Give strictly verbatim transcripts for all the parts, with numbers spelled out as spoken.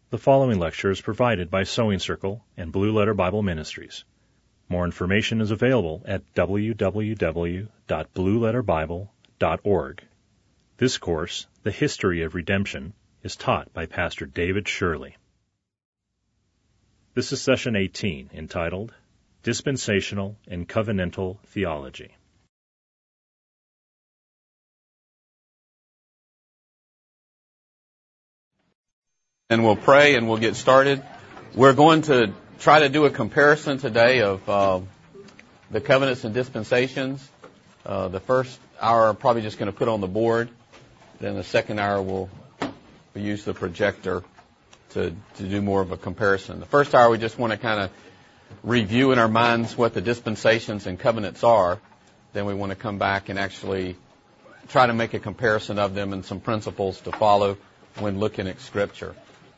The following lecture is provided by Sewing Circle and Blue Letter Bible Ministries. More information is available at w w w dot blue letter bible dot org. This course, The History of Redemption, is taught by Pastor David Shirley. This is session eighteen, entitled Dispensational and Covenantal Theology. And we'll pray and we'll get started. We're going to try to do a comparison today of uh, the covenants and dispensations. Uh, the first hour I'm probably just going to put on the board. Then the second hour we'll, we'll use the projector to, to do more of a comparison. The first hour we just want to kind of review in our minds what the dispensations and covenants are. Then we want to come back and actually try to make a comparison of them and some principles to follow when looking at Scripture.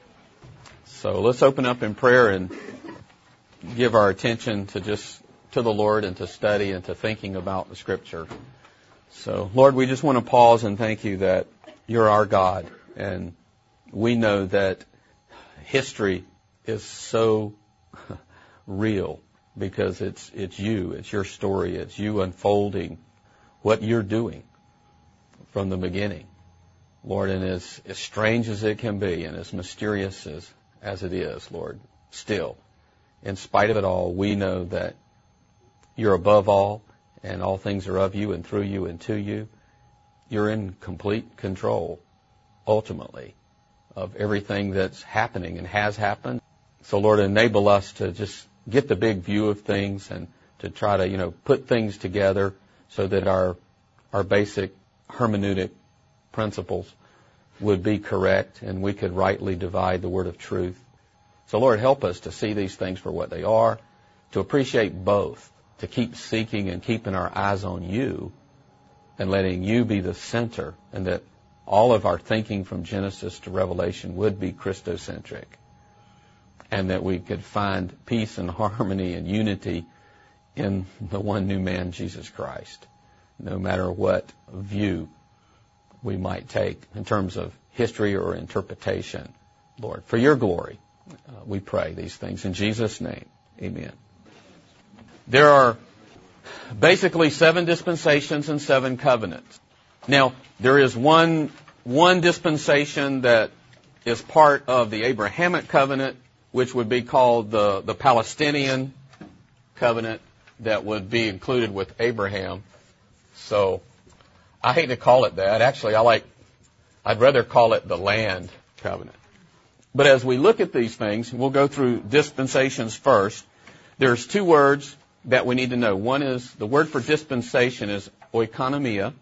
So let's open up in prayer and give our attention to just to the Lord and to study and to thinking about the Scripture. So, Lord, we just want to pause and thank you that you're our God, and we know that history is so real because it's it's you, it's your story, it's you unfolding what you're doing from the beginning, Lord, and as, as strange as it can be and as mysterious as as it is, Lord, still, in spite of it all, we know that you're above all, and all things are of you and through you and to you. You're in complete control, ultimately, of everything that's happening and has happened. So, Lord, enable us to just get the big view of things and to try to, you know, put things together so that our our basic hermeneutic principles would be correct and we could rightly divide the word of truth. So, Lord, help us to see these things for what they are, to appreciate both, to keep seeking and keeping our eyes on you and letting you be the center, and that all of our thinking from Genesis to Revelation would be Christocentric, and that we could find peace and harmony and unity in the one new man, Jesus Christ, no matter what view we might take in terms of history or interpretation. Lord, for your glory, uh, we pray these things in Jesus' name. Amen. There are basically seven dispensations and seven covenants. Now, there is one one dispensation that is part of the Abrahamic covenant, which would be called the, the Palestinian covenant, that would be included with Abraham. So I hate to call it that. Actually, I like, I'd rather call it the land covenant. But as we look at these things, we'll go through dispensations first. There's two words that we need to know. One is, the word for dispensation is oikonomia.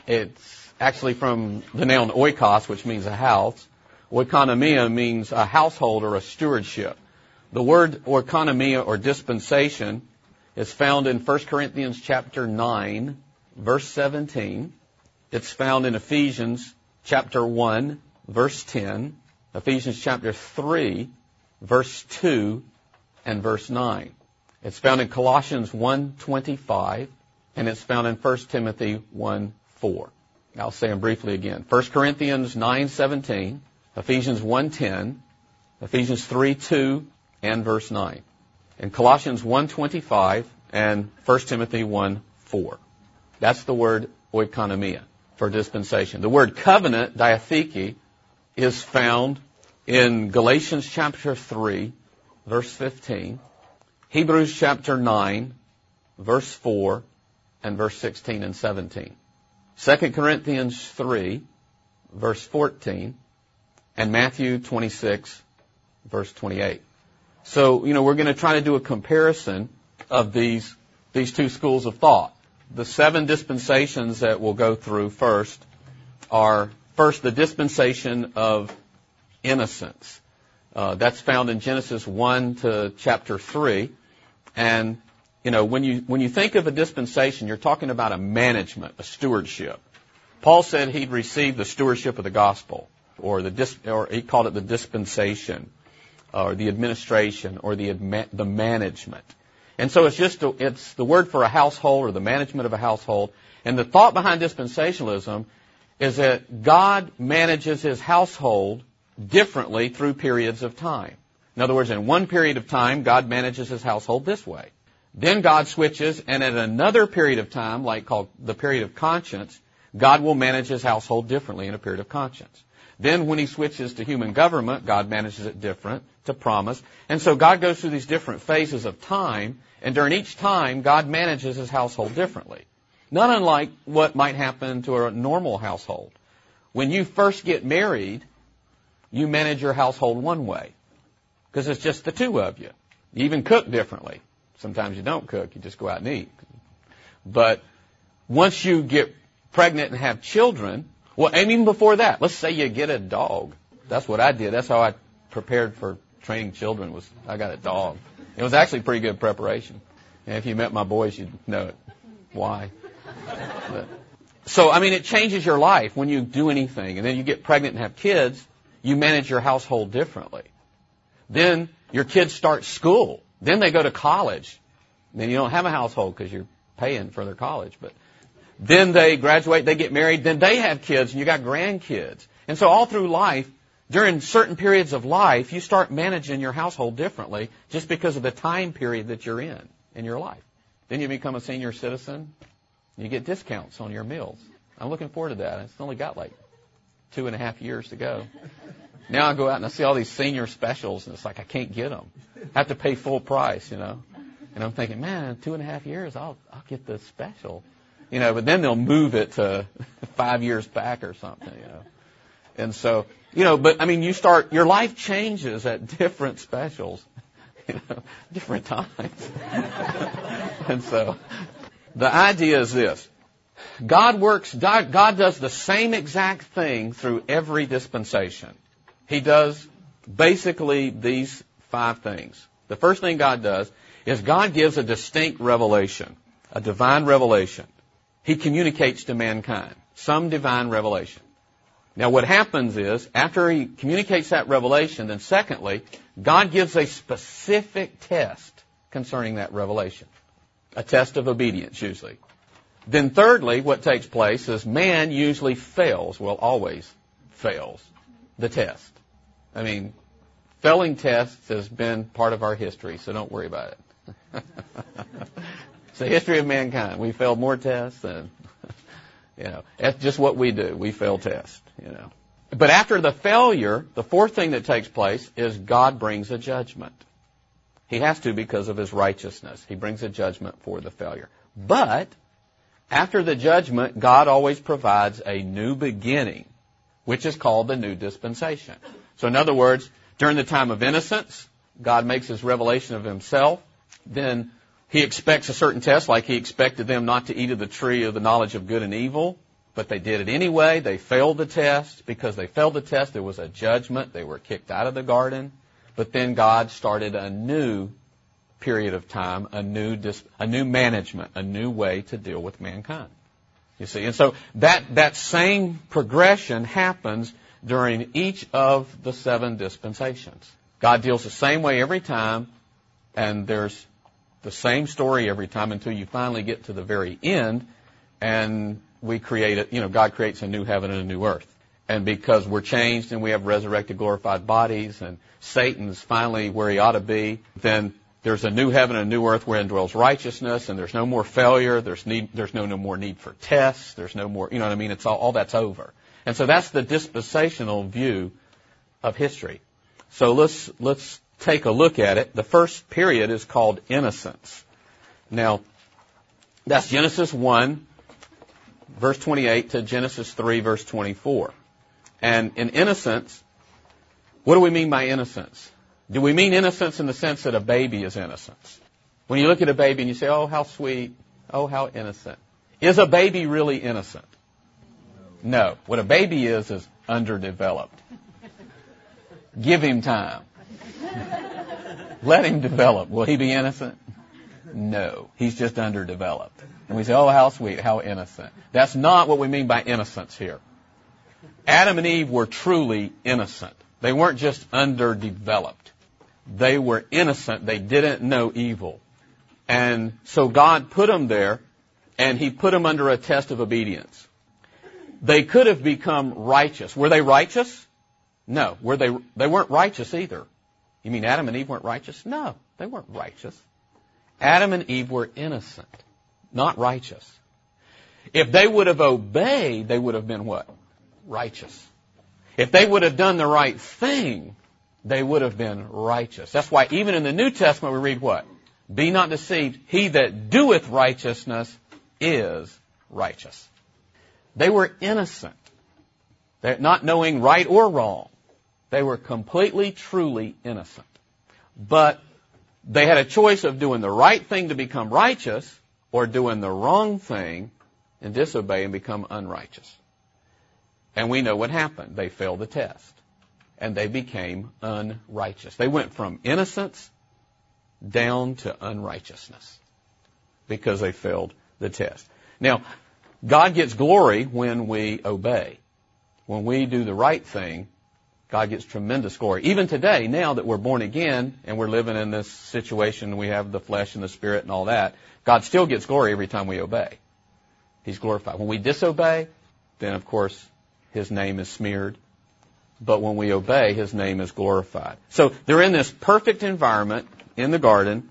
It's actually from the noun oikos, which means a house. Oikonomia means a household or a stewardship. The word oikonomia or dispensation is found in First Corinthians chapter nine, verse seventeen. It's found in Ephesians chapter one, verse ten, Ephesians chapter three, verse two, and verse nine. It's found in Colossians one twenty-five, and it's found in First Timothy one four. I'll say them briefly again. First Corinthians nine seventeen, Ephesians one ten, Ephesians three two, and verse nine. And Colossians one twenty-five and First Timothy one four. That's the word oikonomia for dispensation. The word covenant, diatheke, is found in Galatians chapter three, verse fifteen, Hebrews chapter nine, verse four, and verse sixteen and seventeen. Second Corinthians three, verse fourteen, and Matthew twenty-six, verse twenty-eight. So, you know, we're going to try to do a comparison of these, these two schools of thought. The seven dispensations that we'll go through first are, first, the dispensation of innocence. Uh, that's found in Genesis one to chapter three. And, you know, when you when you think of a dispensation, you're talking about a management, a stewardship. Paul said he'd received the stewardship of the gospel, or the dis, or he called it the dispensation, or the administration, or the the management. And so it's just a, it's the word for a household or the management of a household. And the thought behind dispensationalism is that God manages his household differently through periods of time. In other words, in one period of time, God manages his household this way. Then God switches, and at another period of time, like called the period of conscience, God will manage his household differently in a period of conscience. Then when he switches to human government, God manages it different, to promise. And so God goes through these different phases of time, and during each time, God manages his household differently. Not unlike what might happen to a normal household. When you first get married, you manage your household one way, because it's just the two of you. You even cook differently. Sometimes you don't cook, you just go out and eat. But once you get pregnant and have children, well, and even before that, let's say you get a dog. That's what I did. That's how I prepared for training children, was I got a dog. It was actually pretty good preparation. And if you met my boys, you'd know it. Why? But, so, I mean, it changes your life when you do anything. And then you get pregnant and have kids, you manage your household differently. Then your kids start school. Then they go to college. Then you don't have a household because you're paying for their college. But then they graduate, they get married, then they have kids, and you got grandkids. And so all through life, during certain periods of life, you start managing your household differently just because of the time period that you're in, in your life. Then you become a senior citizen, you get discounts on your meals. I'm looking forward to that. It's only got like two and a half years to go. Now I go out and I see all these senior specials, and it's like I can't get them. I have to pay full price, you know. And I'm thinking, man, two and a half years, I'll I'll get the special. You know, but then they'll move it to five years back or something, you know. And so, you know, but I mean, you start, your life changes at different specials, you know, different times. And so, the idea is this. God works, God, God does the same exact thing through every dispensation. He does basically these five things. The first thing God does is God gives a distinct revelation, a divine revelation. He communicates to mankind some divine revelation. Now what happens is, after he communicates that revelation, then secondly, God gives a specific test concerning that revelation. A test of obedience, usually. Then thirdly, what takes place is man usually fails, well, always fails, the test. I mean, failing tests has been part of our history, so don't worry about it. It's the history of mankind. We failed more tests than, you know, that's just what we do. We fail tests, you know. But after the failure, the fourth thing that takes place is God brings a judgment. He has to because of his righteousness. He brings a judgment for the failure. But after the judgment, God always provides a new beginning, which is called the new dispensation. So in other words, during the time of innocence, God makes his revelation of himself. Then he expects a certain test, like he expected them not to eat of the tree of the knowledge of good and evil. But they did it anyway. They failed the test. Because they failed the test, there was a judgment. They were kicked out of the garden. But then God started a new period of time, a new dis- a new management, a new way to deal with mankind. You see, and so that that same progression happens during each of the seven dispensations. God deals the same way every time, and there's the same story every time until you finally get to the very end, and we create it. You know, God creates a new heaven and a new earth. And because we're changed and we have resurrected, glorified bodies, and Satan's finally where he ought to be, then there's a new heaven and a new earth wherein dwells righteousness, and there's no more failure. There's need, there's no, no more need for tests. There's no more, you know what I mean? It's all, all that's over. And so that's the dispensational view of history. So let's, let's take a look at it. The first period is called innocence. Now, that's Genesis one, verse twenty-eight, to Genesis three, verse twenty-four. And in innocence, what do we mean by innocence? Do we mean innocence in the sense that a baby is innocent? When you look at a baby and you say, oh, how sweet, oh, how innocent. Is a baby really innocent? No. What a baby is is underdeveloped. Give him time. Let him develop. Will he be innocent? No. He's just underdeveloped. And we say, oh, how sweet, how innocent. That's not what we mean by innocence here. Adam and Eve were truly innocent. They weren't just underdeveloped. They were innocent. They didn't know evil. And so God put them there, and he put them under a test of obedience. They could have become righteous. Were they righteous? No. Were they, they weren't righteous either. You mean Adam and Eve weren't righteous? No, they weren't righteous. Adam and Eve were innocent, not righteous. If they would have obeyed, they would have been what? Righteous. If they would have done the right thing, they would have been righteous. That's why even in the New Testament we read what? Be not deceived, he that doeth righteousness is righteous. They were innocent. They're not knowing right or wrong. They were completely, truly innocent. But they had a choice of doing the right thing to become righteous or doing the wrong thing and disobey and become unrighteous. And we know what happened. They failed the test. And they became unrighteous. They went from innocence down to unrighteousness because they failed the test. Now, God gets glory when we obey. When we do the right thing, God gets tremendous glory. Even today, now that we're born again and we're living in this situation, we have the flesh and the spirit and all that, God still gets glory every time we obey. He's glorified. When we disobey, then of course His name is smeared. But when we obey, His name is glorified. So they're in this perfect environment in the garden.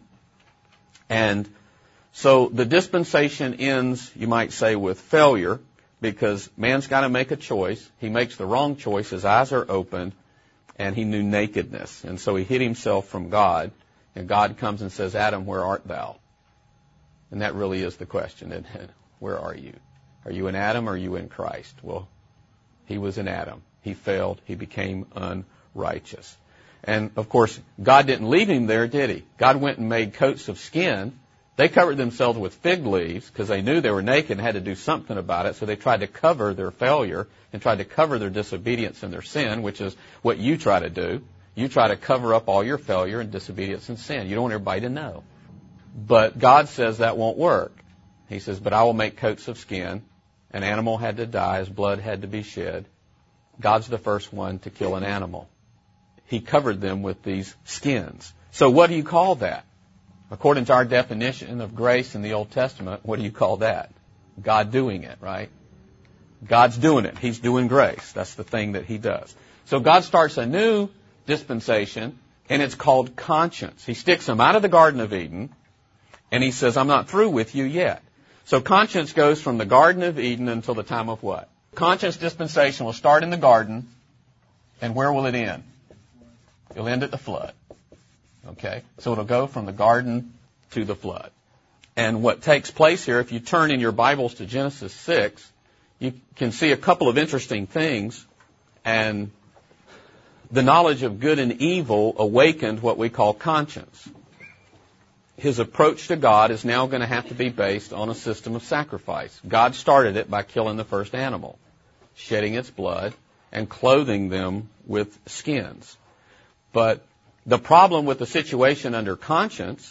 And so the dispensation ends, you might say, with failure. Because man's got to make a choice. He makes the wrong choice. His eyes are opened, and he knew nakedness. And so he hid himself from God. And God comes and says, Adam, where art thou? And that really is the question, isn't it? Where are you? Are you in Adam or are you in Christ? Well, he was in Adam. He failed. He became unrighteous. And, of course, God didn't leave him there, did he? God went and made coats of skin. They covered themselves with fig leaves because they knew they were naked and had to do something about it. So they tried to cover their failure and tried to cover their disobedience and their sin, which is what you try to do. You try to cover up all your failure and disobedience and sin. You don't want everybody to know. But God says that won't work. He says, but I will make coats of skin. An animal had to die. His blood had to be shed. God's the first one to kill an animal. He covered them with these skins. So what do you call that? According to our definition of grace in the Old Testament, what do you call that? God doing it, right? God's doing it. He's doing grace. That's the thing that He does. So God starts a new dispensation, and it's called conscience. He sticks them out of the Garden of Eden, and He says, I'm not through with you yet. So conscience goes from the Garden of Eden until the time of what? Conscience dispensation will start in the garden, and where will it end? It'll end at the flood. Okay, so it'll go from the garden to the flood. And what takes place here, if you turn in your Bibles to Genesis six, you can see a couple of interesting things. And the knowledge of good and evil awakened what we call conscience. His approach to God is now going to have to be based on a system of sacrifice. God started it by killing the first animal, shedding its blood, and clothing them with skins. But the problem with the situation under conscience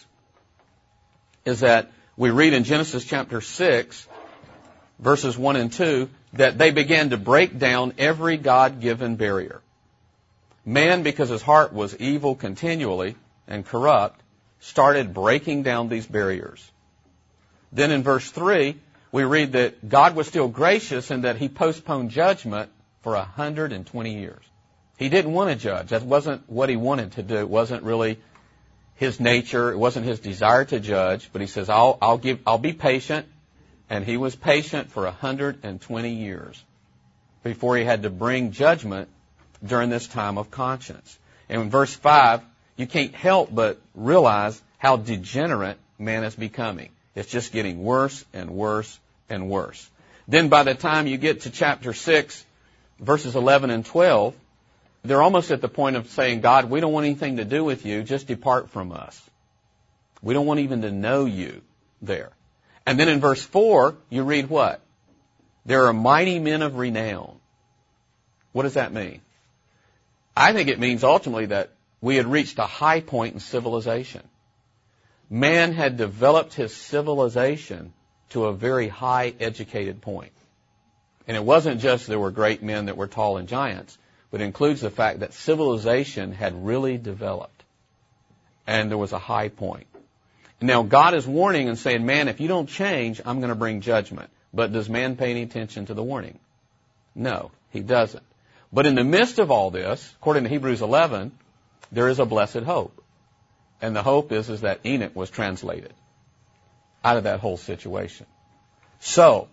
is that we read in Genesis chapter six, verses one and two, that they began to break down every God-given barrier. Man, because his heart was evil continually and corrupt, started breaking down these barriers. Then in verse three, we read that God was still gracious and that He postponed judgment for one hundred twenty years. He didn't want to judge. That wasn't what He wanted to do. It wasn't really His nature. It wasn't His desire to judge. But He says, I'll, I'll give, I'll be patient. And He was patient for one hundred twenty years before He had to bring judgment during this time of conscience. And in verse five, you can't help but realize how degenerate man is becoming. It's just getting worse and worse and worse. Then by the time you get to chapter six, verses eleven and twelve, they're almost at the point of saying, God, we don't want anything to do with you. Just depart from us. We don't want even to know you there. And then in verse four, you read what? There are mighty men of renown. What does that mean? I think it means ultimately that we had reached a high point in civilization. Man had developed his civilization to a very high educated point. And it wasn't just there were great men that were tall and giants, but it includes the fact that civilization had really developed. And there was a high point. Now, God is warning and saying, man, if you don't change, I'm going to bring judgment. But does man pay any attention to the warning? No, he doesn't. But in the midst of all this, according to Hebrews eleven, there is a blessed hope. And the hope is, is that Enoch was translated out of that whole situation. So,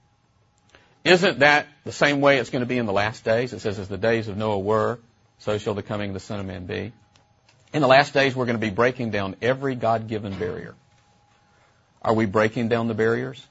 isn't that the same way it's going to be in the last days? It says, as the days of Noah were, so shall the coming of the Son of Man be. In the last days, we're going to be breaking down every God-given barrier. Are we breaking down the barriers?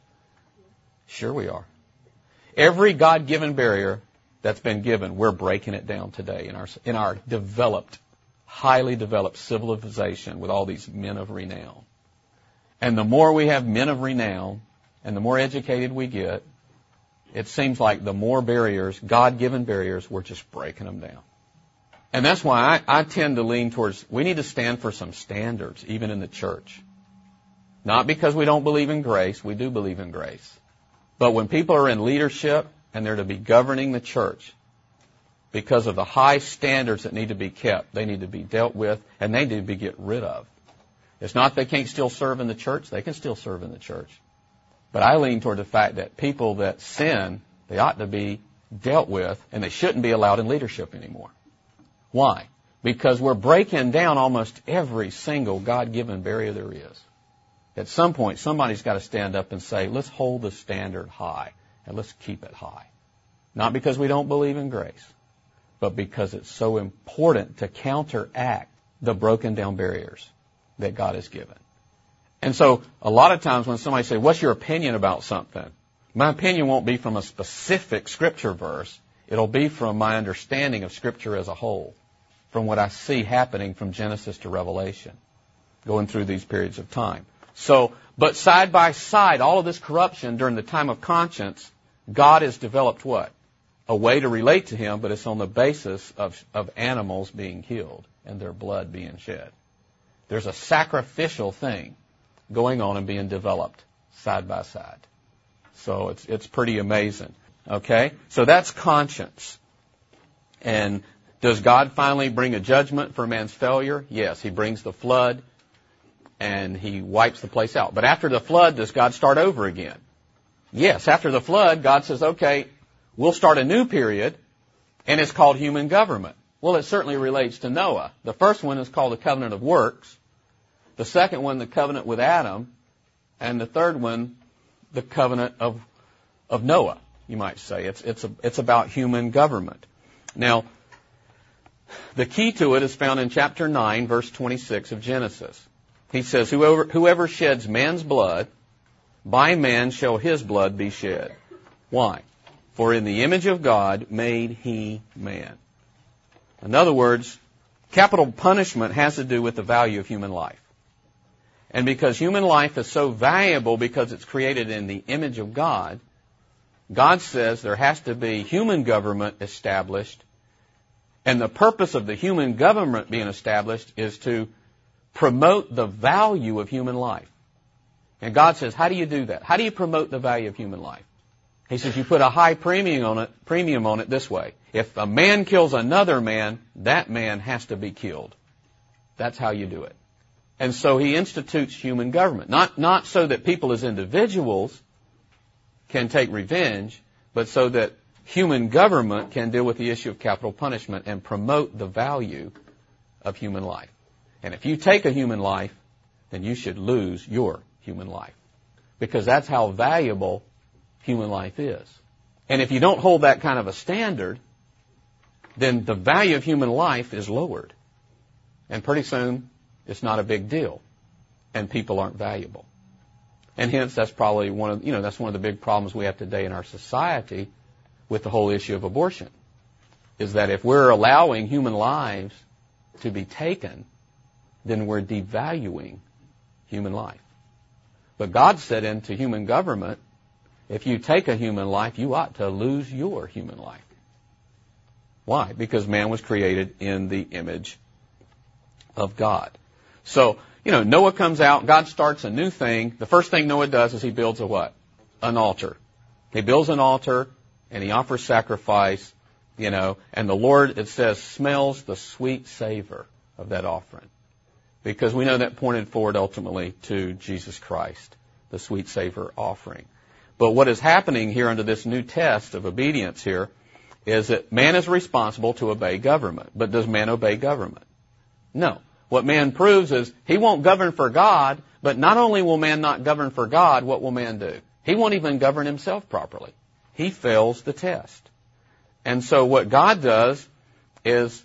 Sure we are. Every God-given barrier that's been given, we're breaking it down today in our, in our developed, highly developed civilization with all these men of renown. And the more we have men of renown, and the more educated we get, it seems like the more barriers, God-given barriers, we're just breaking them down. And that's why I, I tend to lean towards, we need to stand for some standards, even in the church. Not because we don't believe in grace, we do believe in grace. But when people are in leadership and they're to be governing the church, because of the high standards that need to be kept, they need to be dealt with, and they need to be get rid of. It's not they can't still serve in the church, they can still serve in the church. But I lean toward the fact that people that sin, they ought to be dealt with, and they shouldn't be allowed in leadership anymore. Why? Because we're breaking down almost every single God-given barrier there is. At some point, somebody's got to stand up and say, let's hold the standard high, and let's keep it high. Not because we don't believe in grace, but because it's so important to counteract the broken down barriers that God has given. And so, a lot of times when somebody says, what's your opinion about something? My opinion won't be from a specific Scripture verse. It'll be from my understanding of Scripture as a whole, from what I see happening from Genesis to Revelation, going through these periods of time. So, but side by side, all of this corruption during the time of conscience, God has developed what? A way to relate to Him, but it's on the basis of, of animals being killed and their blood being shed. There's a sacrificial thing going on and being developed side by side. So it's it's pretty amazing. Okay? So that's conscience. And does God finally bring a judgment for man's failure? Yes, He brings the flood and He wipes the place out. But after the flood, does God start over again? Yes, after the flood, God says, okay, we'll start a new period, and it's called human government. Well, it certainly relates to Noah. The first one is called the covenant of works. The second one, the covenant with Adam. And the third one, the covenant of of Noah, you might say. It's it's a, it's about human government. Now, the key to it is found in chapter nine, verse twenty-six of Genesis. He says, whoever, whoever sheds man's blood, by man shall his blood be shed. Why? For in the image of God made he man. In other words, capital punishment has to do with the value of human life. And because human life is so valuable because it's created in the image of God, God says there has to be human government established. And the purpose of the human government being established is to promote the value of human life. And God says, how do you do that? How do you promote the value of human life? He says you put a high premium on it, premium on it this way. If a man kills another man, that man has to be killed. That's how you do it. And so He institutes human government. Not, not so that people as individuals can take revenge, but so that human government can deal with the issue of capital punishment and promote the value of human life. And if you take a human life, then you should lose your human life. Because that's how valuable human life is. And if you don't hold that kind of a standard, then the value of human life is lowered. And pretty soon, it's not a big deal. And people aren't valuable. And hence, that's probably one of, you know, that's one of the big problems we have today in our society with the whole issue of abortion. Is that if we're allowing human lives to be taken, then we're devaluing human life. But God said into human government, if you take a human life, you ought to lose your human life. Why? Because man was created in the image of God. So, you know, Noah comes out, God starts a new thing. The first thing Noah does is he builds a what? An altar. He builds an altar and he offers sacrifice, you know, and the Lord, it says, smells the sweet savor of that offering. Because we know that pointed forward ultimately to Jesus Christ, the sweet savor offering. But what is happening here under this new test of obedience here is that man is responsible to obey government. But does man obey government? No. What man proves is he won't govern for God, but not only will man not govern for God, what will man do? He won't even govern himself properly. He fails the test. And so what God does is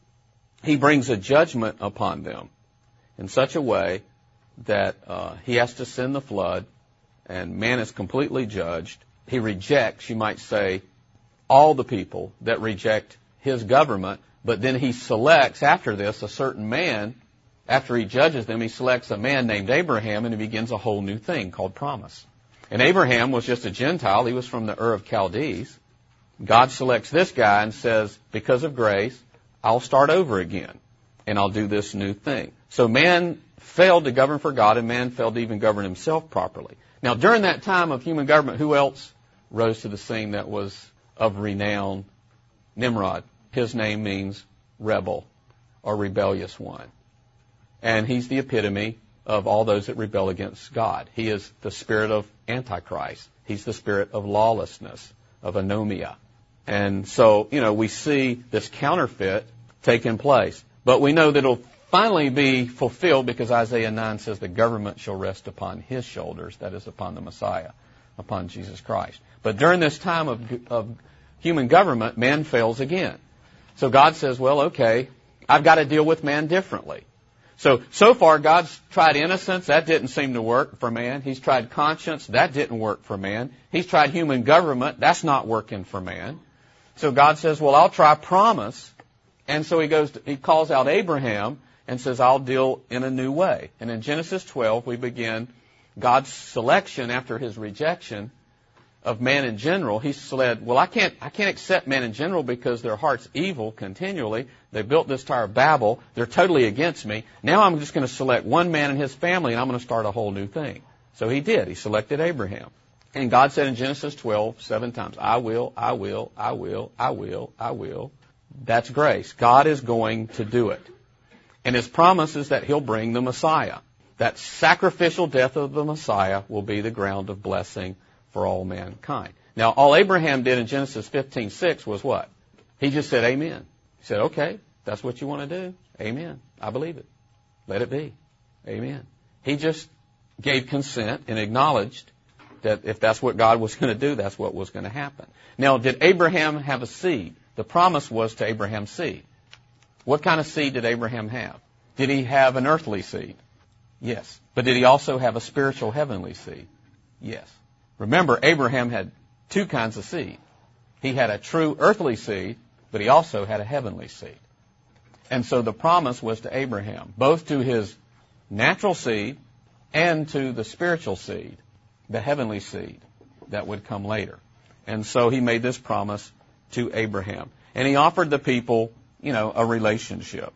he brings a judgment upon them in such a way that uh, he has to send the flood, and man is completely judged. He rejects, you might say, all the people that reject his government, but then he selects after this a certain man. After he judges them, he selects a man named Abraham, and he begins a whole new thing called promise. And Abraham was just a Gentile. He was from the Ur of Chaldees. God selects this guy and says, because of grace, I'll start over again, and I'll do this new thing. So man failed to govern for God, and man failed to even govern himself properly. Now, during that time of human government, who else rose to the scene that was of renown? Nimrod. His name means rebel or rebellious one. And he's the epitome of all those that rebel against God. He is the spirit of Antichrist. He's the spirit of lawlessness, of anomia. And so, you know, we see this counterfeit taking place. But we know that it'll finally be fulfilled because Isaiah nine says the government shall rest upon his shoulders, that is, upon the Messiah, upon Jesus Christ. But during this time of, of human government, man fails again. So God says, well, okay, I've got to deal with man differently. So, so far, God's tried innocence. That didn't seem to work for man. He's tried conscience. That didn't work for man. He's tried human government. That's not working for man. So God says, well, I'll try promise. And so he goes, to, he calls out Abraham and says, I'll deal in a new way. And in Genesis twelve, we begin God's selection after his rejection of man in general. He said, well, I can't, I can't accept man in general because their heart's evil continually. They built this Tower of Babel. They're totally against me. Now I'm just going to select one man and his family, and I'm going to start a whole new thing. So he did. He selected Abraham. And God said in Genesis twelve, seven times, I will, I will, I will, I will, I will. That's grace. God is going to do it. And his promise is that he'll bring the Messiah. That sacrificial death of the Messiah will be the ground of blessing for all mankind. Now, all Abraham did in Genesis fifteen six was what? He just said, amen. He said, okay, that's what you want to do. Amen. I believe it. Let it be. Amen. He just gave consent and acknowledged that if that's what God was going to do, that's what was going to happen. Now, did Abraham have a seed? The promise was to Abraham's seed. What kind of seed did Abraham have? Did he have an earthly seed? Yes. But did he also have a spiritual heavenly seed? Yes. Remember, Abraham had two kinds of seed. He had a true earthly seed, but he also had a heavenly seed. And so the promise was to Abraham, both to his natural seed and to the spiritual seed, the heavenly seed that would come later. And so he made this promise to Abraham. And he offered the people, you know, a relationship,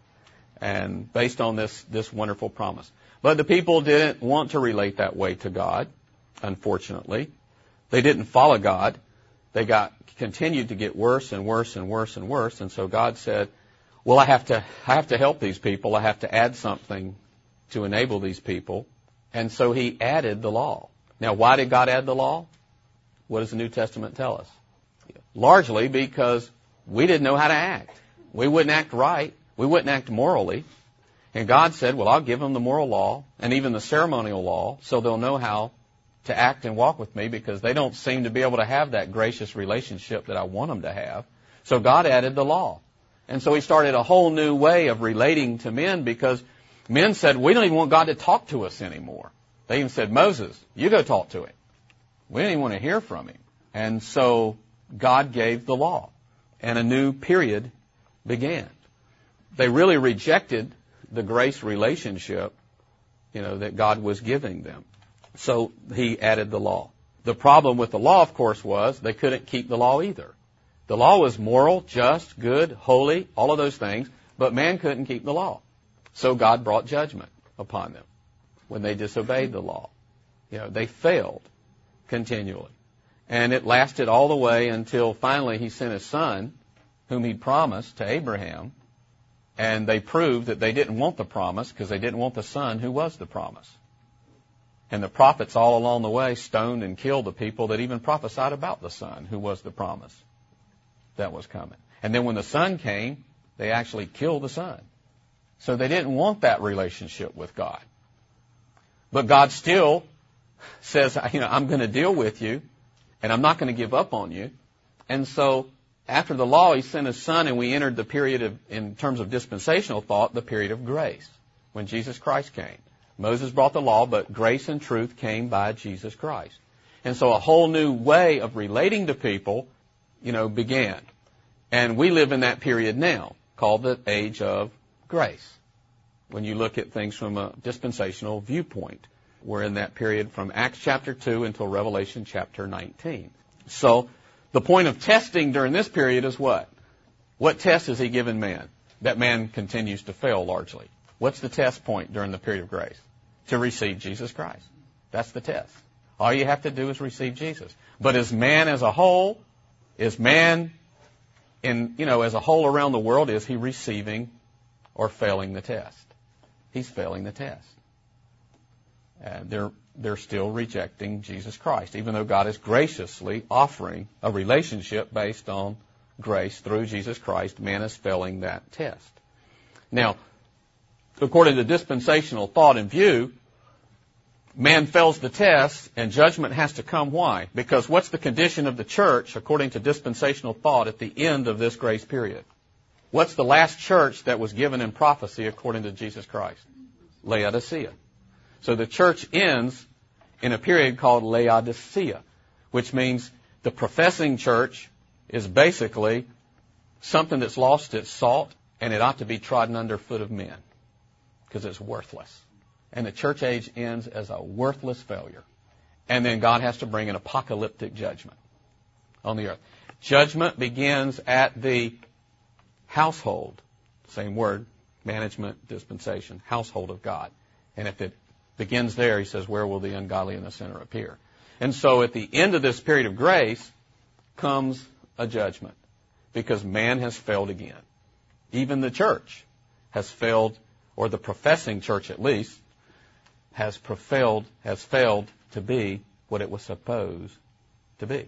and based on this, this wonderful promise. But the people didn't want to relate that way to God, unfortunately. They didn't follow God. They got continued to get worse and worse and worse and worse. And so God said, well, I have to, I have to help these people. I have to add something to enable these people. And so he added the law. Now, why did God add the law? What does the New Testament tell us? Largely because we didn't know how to act. We wouldn't act right. We wouldn't act morally. And God said, well, I'll give them the moral law and even the ceremonial law so they'll know how to act and walk with me, because they don't seem to be able to have that gracious relationship that I want them to have. So God added the law. And so he started a whole new way of relating to men, because men said, we don't even want God to talk to us anymore. They even said, Moses, you go talk to him. We didn't even want to hear from him. And so God gave the law, and a new period began. They really rejected the grace relationship, you know, that God was giving them. So he added the law. The problem with the law, of course, was they couldn't keep the law either. The law was moral, just, good, holy, all of those things, but man couldn't keep the law. So God brought judgment upon them when they disobeyed the law. You know, they failed continually. And it lasted all the way until finally he sent his son, whom he promised to Abraham, and they proved that they didn't want the promise because they didn't want the son who was the promise. And the prophets all along the way stoned and killed the people that even prophesied about the son who was the promise. that was coming. And then when the Son came, they actually killed the Son. So they didn't want that relationship with God. But God still says, you know, I'm going to deal with you, and I'm not going to give up on you. And so after the law, He sent His Son, and we entered the period of, in terms of dispensational thought, the period of grace, when Jesus Christ came. Moses brought the law, but grace and truth came by Jesus Christ. And so a whole new way of relating to people, you know, began. And we live in that period now, called the age of grace. When you look at things from a dispensational viewpoint, we're in that period from Acts chapter two until Revelation chapter nineteen. So the point of testing during this period is what? What test has He given man? That man continues to fail largely. What's the test point during the period of grace? To receive Jesus Christ. That's the test. All you have to do is receive Jesus. But as man as a whole, is man in, you know, as a whole around the world, is he receiving or failing the test? He's failing the test. And they're, they're still rejecting Jesus Christ, even though God is graciously offering a relationship based on grace through Jesus Christ. Man is failing that test. Now, according to dispensational thought and view, man fails the test and judgment has to come. Why? Because what's the condition of the church according to dispensational thought at the end of this grace period? What's the last church that was given in prophecy according to Jesus Christ? Laodicea. So the church ends in a period called Laodicea, which means the professing church is basically something that's lost its salt, and it ought to be trodden under foot of men because it's worthless. And the church age ends as a worthless failure. And then God has to bring an apocalyptic judgment on the earth. Judgment begins at the household, same word, management, dispensation, household of God. And if it begins there, he says, where will the ungodly and the sinner appear? And so at the end of this period of grace comes a judgment because man has failed again. Even the church has failed, or the professing church at least, has failed, has failed to be what it was supposed to be.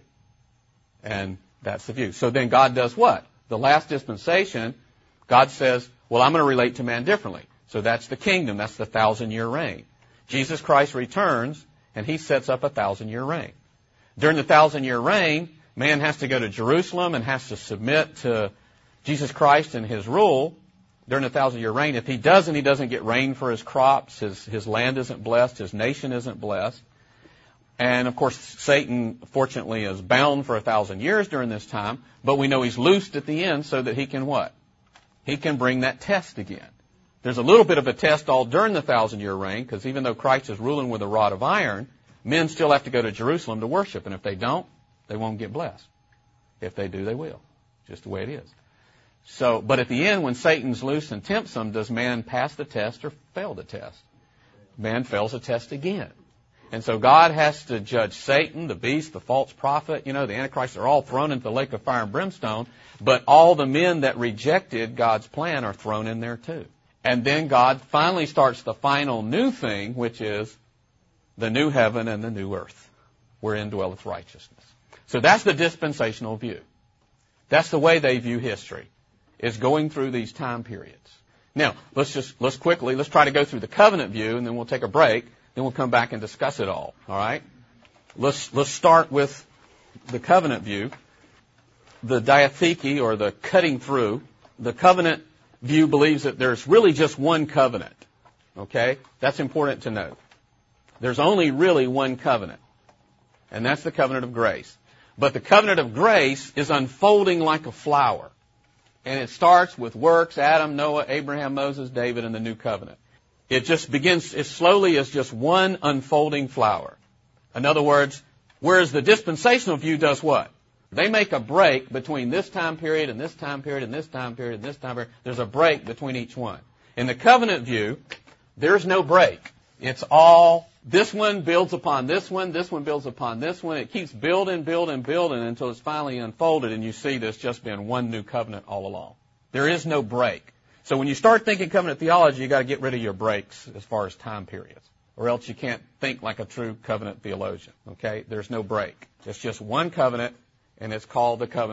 And that's the view. So then God does what? The last dispensation, God says, well, I'm going to relate to man differently. So that's the kingdom. That's the thousand-year reign. Jesus Christ returns, and He sets up a thousand-year reign. During the thousand-year reign, man has to go to Jerusalem and has to submit to Jesus Christ and His rule during the thousand-year reign. If he doesn't, he doesn't get rain for his crops. His, his land isn't blessed. His nation isn't blessed. And, of course, Satan, fortunately, is bound for a thousand years during this time, but we know he's loosed at the end so that he can what? He can bring that test again. There's a little bit of a test all during the thousand-year reign, because even though Christ is ruling with a rod of iron, men still have to go to Jerusalem to worship. And if they don't, they won't get blessed. If they do, they will. Just the way it is. So, but at the end, when Satan's loose and tempts them, does man pass the test or fail the test? Man fails the test again. And so God has to judge Satan, the beast, the false prophet, you know, the Antichrist, are all thrown into the lake of fire and brimstone, but all the men that rejected God's plan are thrown in there too. And then God finally starts the final new thing, which is the new heaven and the new earth, wherein dwelleth righteousness. So that's the dispensational view. That's the way they view history, is going through these time periods. Now, let's just, let's quickly, let's try to go through the covenant view, and then we'll take a break. Then we'll come back and discuss it all. All right? Let's, let's start with the covenant view. The diatheke, or the cutting through. The covenant view believes that there's really just one covenant. Okay? That's important to note. There's only really one covenant. And that's the covenant of grace. But the covenant of grace is unfolding like a flower. And it starts with works, Adam, Noah, Abraham, Moses, David, and the new covenant. It just begins as slowly as just one unfolding flower. In other words, whereas the dispensational view does what? They make a break between this time period and this time period and this time period and this time period. There's a break between each one. In the covenant view, there's no break. It's all, this one builds upon this one, this one builds upon this one. It keeps building, building, building until it's finally unfolded, and you see there's just been one new covenant all along. There is no break. So when you start thinking covenant theology, you've got to get rid of your breaks as far as time periods, or else you can't think like a true covenant theologian. Okay? There's no break. It's just one covenant, and it's called the covenant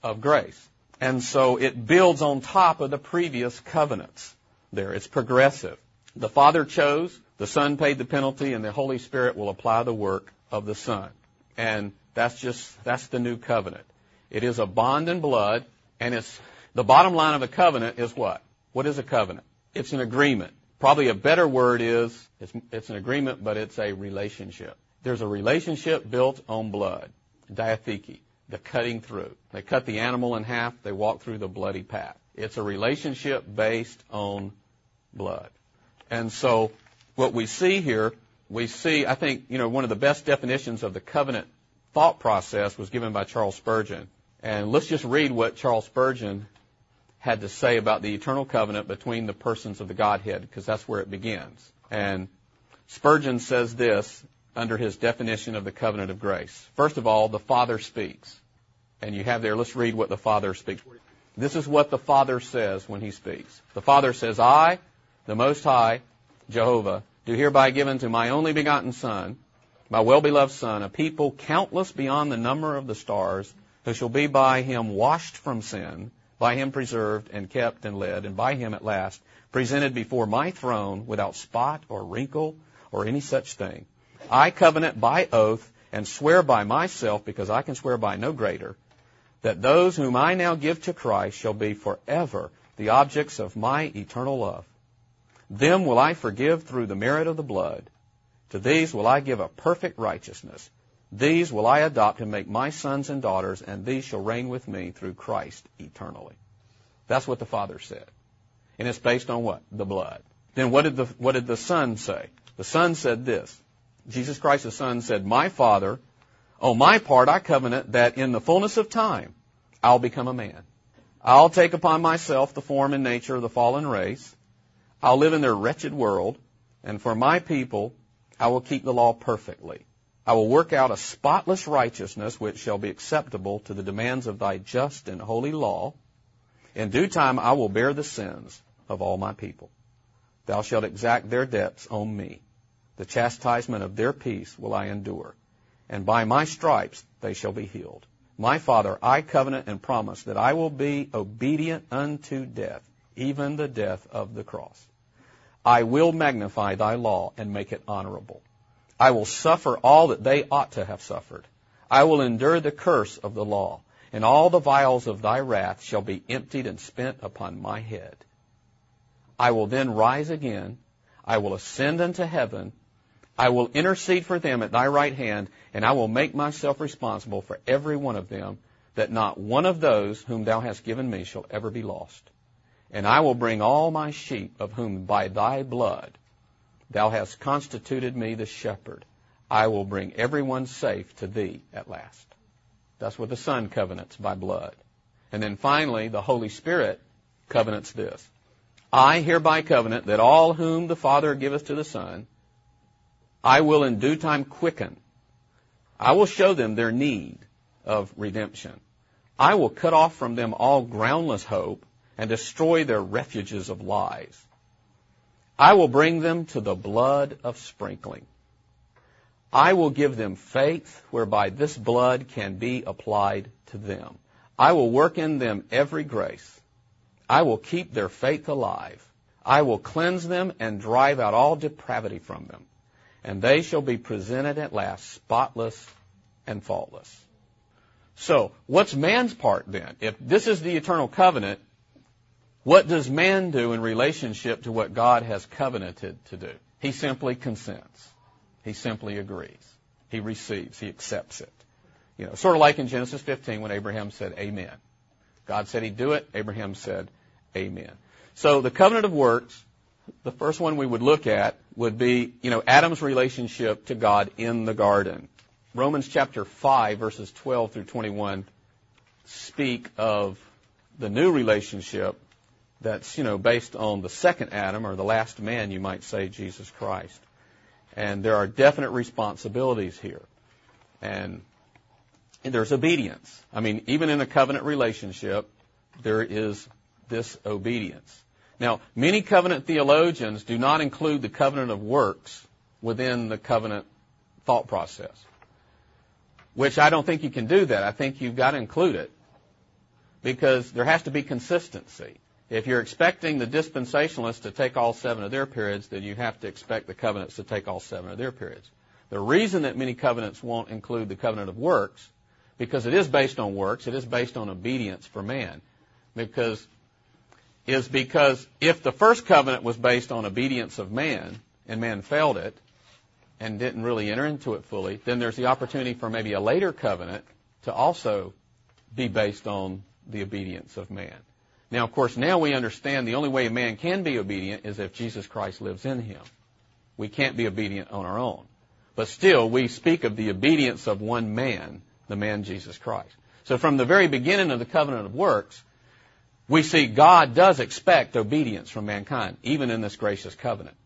of grace. And so it builds on top of the previous covenants there. It's progressive. The Father chose, the Son paid the penalty, and the Holy Spirit will apply the work of the Son. And that's just, that's the new covenant. It is a bond in blood, and it's, the bottom line of a covenant is what? What is a covenant? It's an agreement. Probably a better word is, it's, it's an agreement, but it's a relationship. There's a relationship built on blood. Diatheke, the cutting through. They cut the animal in half, they walk through the bloody path. It's a relationship based on blood. And so what we see here, we see, I think, you know, one of the best definitions of the covenant thought process was given by Charles Spurgeon. And let's just read what Charles Spurgeon had to say about the eternal covenant between the persons of the Godhead, because that's where it begins. And Spurgeon says this under his definition of the covenant of grace. First of all, the Father speaks. And you have there, let's read what the Father speaks. This is what the Father says when he speaks. The Father says, I, the Most High, Jehovah, do hereby give unto my only begotten Son, my well-beloved Son, a people countless beyond the number of the stars, who shall be by him washed from sin, by him preserved and kept and led, and by him at last presented before my throne without spot or wrinkle or any such thing. I covenant by oath and swear by myself, because I can swear by no greater, that those whom I now give to Christ shall be forever the objects of my eternal love. Them will I forgive through the merit of the blood. To these will I give a perfect righteousness. These will I adopt and make my sons and daughters, and these shall reign with me through Christ eternally. That's what the Father said. And it's based on what? The blood. Then what did the, what did the Son say? The Son said this. Jesus Christ, the Son, said, my Father, on my part I covenant that in the fullness of time I'll become a man. I'll take upon myself the form and nature of the fallen race. I'll live in their wretched world, and for my people I will keep the law perfectly. I will work out a spotless righteousness which shall be acceptable to the demands of thy just and holy law. In due time I will bear the sins of all my people. Thou shalt exact their debts on me. The chastisement of their peace will I endure, and by my stripes they shall be healed. My Father, I covenant and promise that I will be obedient unto death, even the death of the cross. I will magnify thy law and make it honorable. I will suffer all that they ought to have suffered. I will endure the curse of the law, and all the vials of thy wrath shall be emptied and spent upon my head. I will then rise again. I will ascend unto heaven. I will intercede for them at thy right hand, and I will make myself responsible for every one of them, that not one of those whom thou hast given me shall ever be lost. And I will bring all my sheep, of whom by thy blood thou hast constituted me the shepherd. I will bring everyone safe to thee at last. That's what the Son covenants by blood. And then finally, the Holy Spirit covenants this. I hereby covenant that all whom the Father giveth to the Son, I will in due time quicken. I will show them their need of redemption. I will cut off from them all groundless hope and destroy their refuges of lies. I will bring them to the blood of sprinkling. I will give them faith whereby this blood can be applied to them. I will work in them every grace. I will keep their faith alive. I will cleanse them and drive out all depravity from them. And they shall be presented at last spotless and faultless. So, what's man's part then? If this is the eternal covenant, what does man do in relationship to what God has covenanted to do? He simply consents. He simply agrees. He receives. He accepts it. You know, sort of like in Genesis fifteen when Abraham said, Amen. God said he'd do it. Abraham said, Amen. So the covenant of works, the first one we would look at would be, you know, Adam's relationship to God in the garden. Romans chapter five, verses twelve through twenty-one speak of the new relationship that's, you know, based on the second Adam, or the last man, you might say, Jesus Christ. And there are definite responsibilities here. And there's obedience. I mean, even in a covenant relationship, there is this obedience. Now, many covenant theologians do not include the covenant of works within the covenant thought process, which I don't think you can do that. I think you've got to include it. because there has to be consistency. If you're expecting the dispensationalists to take all seven of their periods, then you have to expect the covenants to take all seven of their periods. The reason that many covenants won't include the covenant of works, because it is based on works, it is based on obedience for man, because is because if the first covenant was based on obedience of man, and man failed it, and didn't really enter into it fully, then there's the opportunity for maybe a later covenant to also be based on the obedience of man. Now, of course, now we understand the only way a man can be obedient is if Jesus Christ lives in him. We can't be obedient on our own. But still, we speak of the obedience of one man, the man Jesus Christ. So from the very beginning of the covenant of works, we see God does expect obedience from mankind, even in this gracious covenant.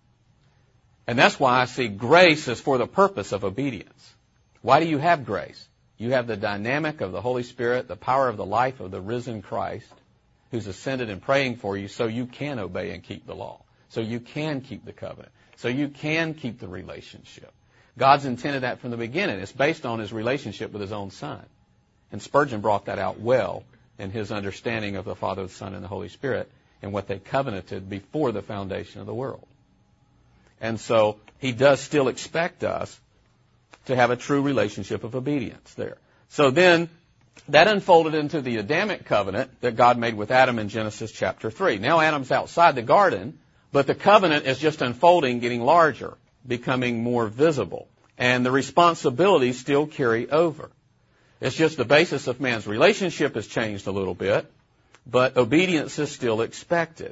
And that's why I see grace is for the purpose of obedience. Why do you have grace? You have the dynamic of the Holy Spirit, the power of the life of the risen Christ, who's ascended and praying for you so you can obey and keep the law, so you can keep the covenant, so you can keep the relationship. God's intended that from the beginning. It's based on his relationship with his own Son. And Spurgeon brought that out well in his understanding of the Father, the Son, and the Holy Spirit and what they covenanted before the foundation of the world. And so he does still expect us to have a true relationship of obedience there. So then that unfolded into the Adamic covenant that God made with Adam in Genesis chapter three. Now Adam's outside the garden, but the covenant is just unfolding, getting larger, becoming more visible. And the responsibilities still carry over. It's just the basis of man's relationship has changed a little bit, but obedience is still expected.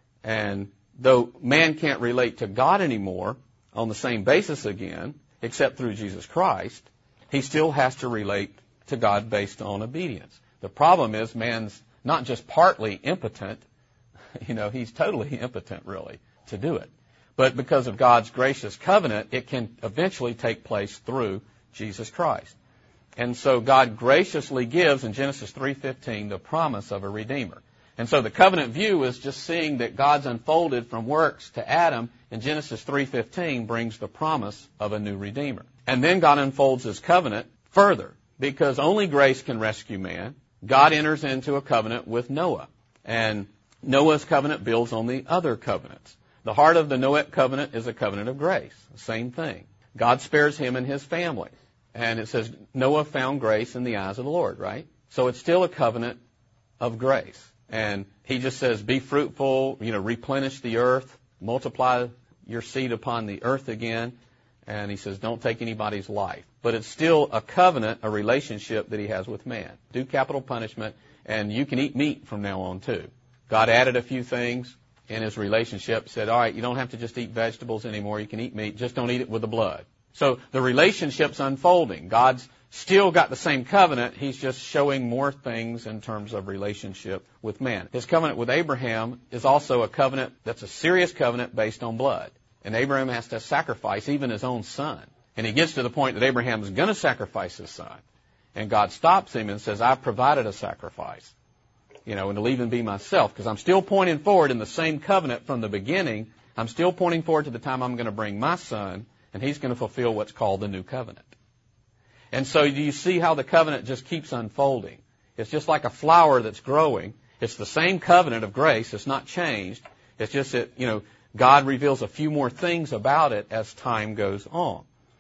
And though man can't relate to God anymore on the same basis again, except through Jesus Christ, he still has to relate to God based on obedience. The problem is man's not just partly impotent, you know, he's totally impotent really to do it. But because of God's gracious covenant, it can eventually take place through Jesus Christ. And so God graciously gives in Genesis three fifteen the promise of a Redeemer. And so the covenant view is just seeing that God's unfolded from works to Adam in Genesis three fifteen brings the promise of a new Redeemer. And then God unfolds his covenant further. Because only grace can rescue man, God enters into a covenant with Noah. And Noah's covenant builds on the other covenants. The heart of the Noahic covenant is a covenant of grace. Same thing. God spares him and his family. And it says Noah found grace in the eyes of the Lord, right? So it's still a covenant of grace. And he just says, be fruitful, you know, replenish the earth, multiply your seed upon the earth again. And he says, don't take anybody's life. But it's still a covenant, a relationship that he has with man. Do capital punishment, and you can eat meat from now on too. God added a few things in his relationship, said, all right, you don't have to just eat vegetables anymore. You can eat meat. Just don't eat it with the blood. So the relationship's unfolding. God's still got the same covenant. He's just showing more things in terms of relationship with man. His covenant with Abraham is also a covenant that's a serious covenant based on blood. And Abraham has to sacrifice even his own son. And he gets to the point that Abraham is going to sacrifice his son. And God stops him and says, I've provided a sacrifice. You know, and it'll even be myself, because I'm still pointing forward in the same covenant from the beginning. I'm still pointing forward to the time I'm going to bring my son, and he's going to fulfill what's called the new covenant. And so do you see how the covenant just keeps unfolding? It's just like a flower that's growing. It's the same covenant of grace. It's not changed. It's just that, you know, God reveals a few more things about it as time goes on.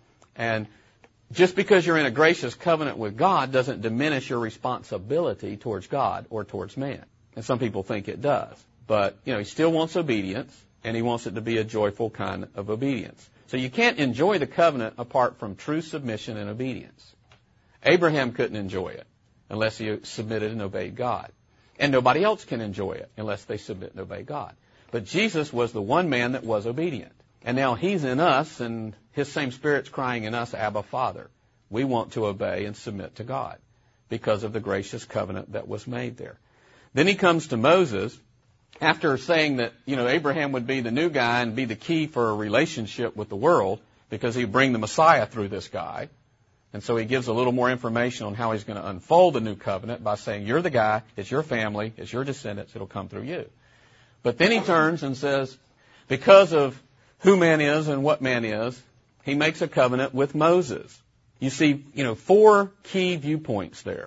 And just because you're in a gracious covenant with God doesn't diminish your responsibility towards God or towards man. And some people think it does. But, you know, he still wants obedience, and he wants it to be a joyful kind of obedience. So you can't enjoy the covenant apart from true submission and obedience. Abraham couldn't enjoy it unless he submitted and obeyed God. And nobody else can enjoy it unless they submit and obey God. But Jesus was the one man that was obedient. And now he's in us, and his same Spirit's crying in us, Abba, Father. We want to obey and submit to God because of the gracious covenant that was made there. Then he comes to Moses after saying that, you know, Abraham would be the new guy and be the key for a relationship with the world because he'd bring the Messiah through this guy. And so he gives a little more information on how he's going to unfold the new covenant by saying, you're the guy, it's your family, it's your descendants, it'll come through you. But then he turns and says, because of who man is and what man is, he makes a covenant with Moses. You see, you know, four key viewpoints there.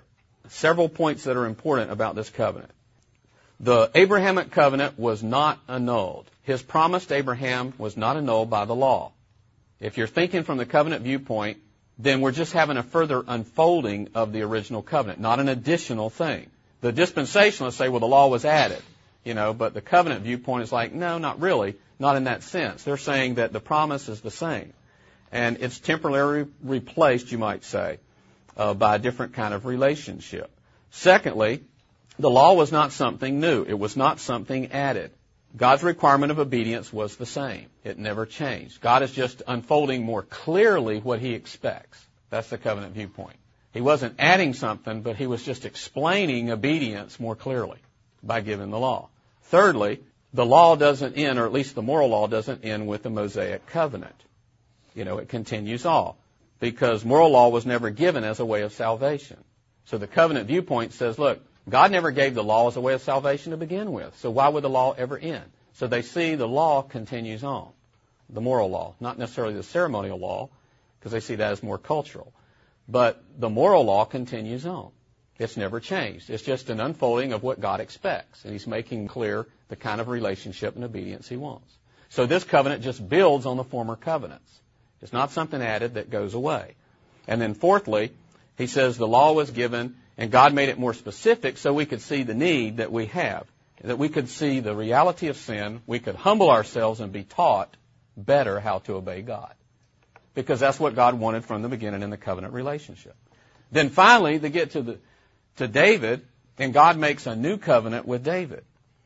several points that are important about this covenant. The Abrahamic covenant was not annulled. His promise to Abraham was not annulled by the law. If you're thinking from the covenant viewpoint, then we're just having a further unfolding of the original covenant, not an additional thing. The dispensationalists say, well, the law was added, you know, but the covenant viewpoint is like, no, not really, not in that sense. They're saying that the promise is the same, and it's temporarily replaced, you might say, uh, by a different kind of relationship. Secondly, the law was not something new. It was not something added. God's requirement of obedience was the same. It never changed. God is just unfolding more clearly what He expects. That's the covenant viewpoint. He wasn't adding something, but He was just explaining obedience more clearly by giving the law. Thirdly, the law doesn't end, or at least the moral law doesn't end with the Mosaic covenant. You know, it continues on, because moral law was never given as a way of salvation. So the covenant viewpoint says, look, God never gave the law as a way of salvation to begin with, so why would the law ever end? So they see the law continues on, the moral law, not necessarily the ceremonial law, because they see that as more cultural. But the moral law continues on. It's never changed. It's just an unfolding of what God expects, and He's making clear the kind of relationship and obedience He wants. So this covenant just builds on the former covenants. It's not something added that goes away. And then fourthly, He says the law was given, and God made it more specific so we could see the need that we have, that we could see the reality of sin, we could humble ourselves and be taught better how to obey God. Because that's what God wanted from the beginning in the covenant relationship. Then finally, they get to the to David, and God makes a new covenant with David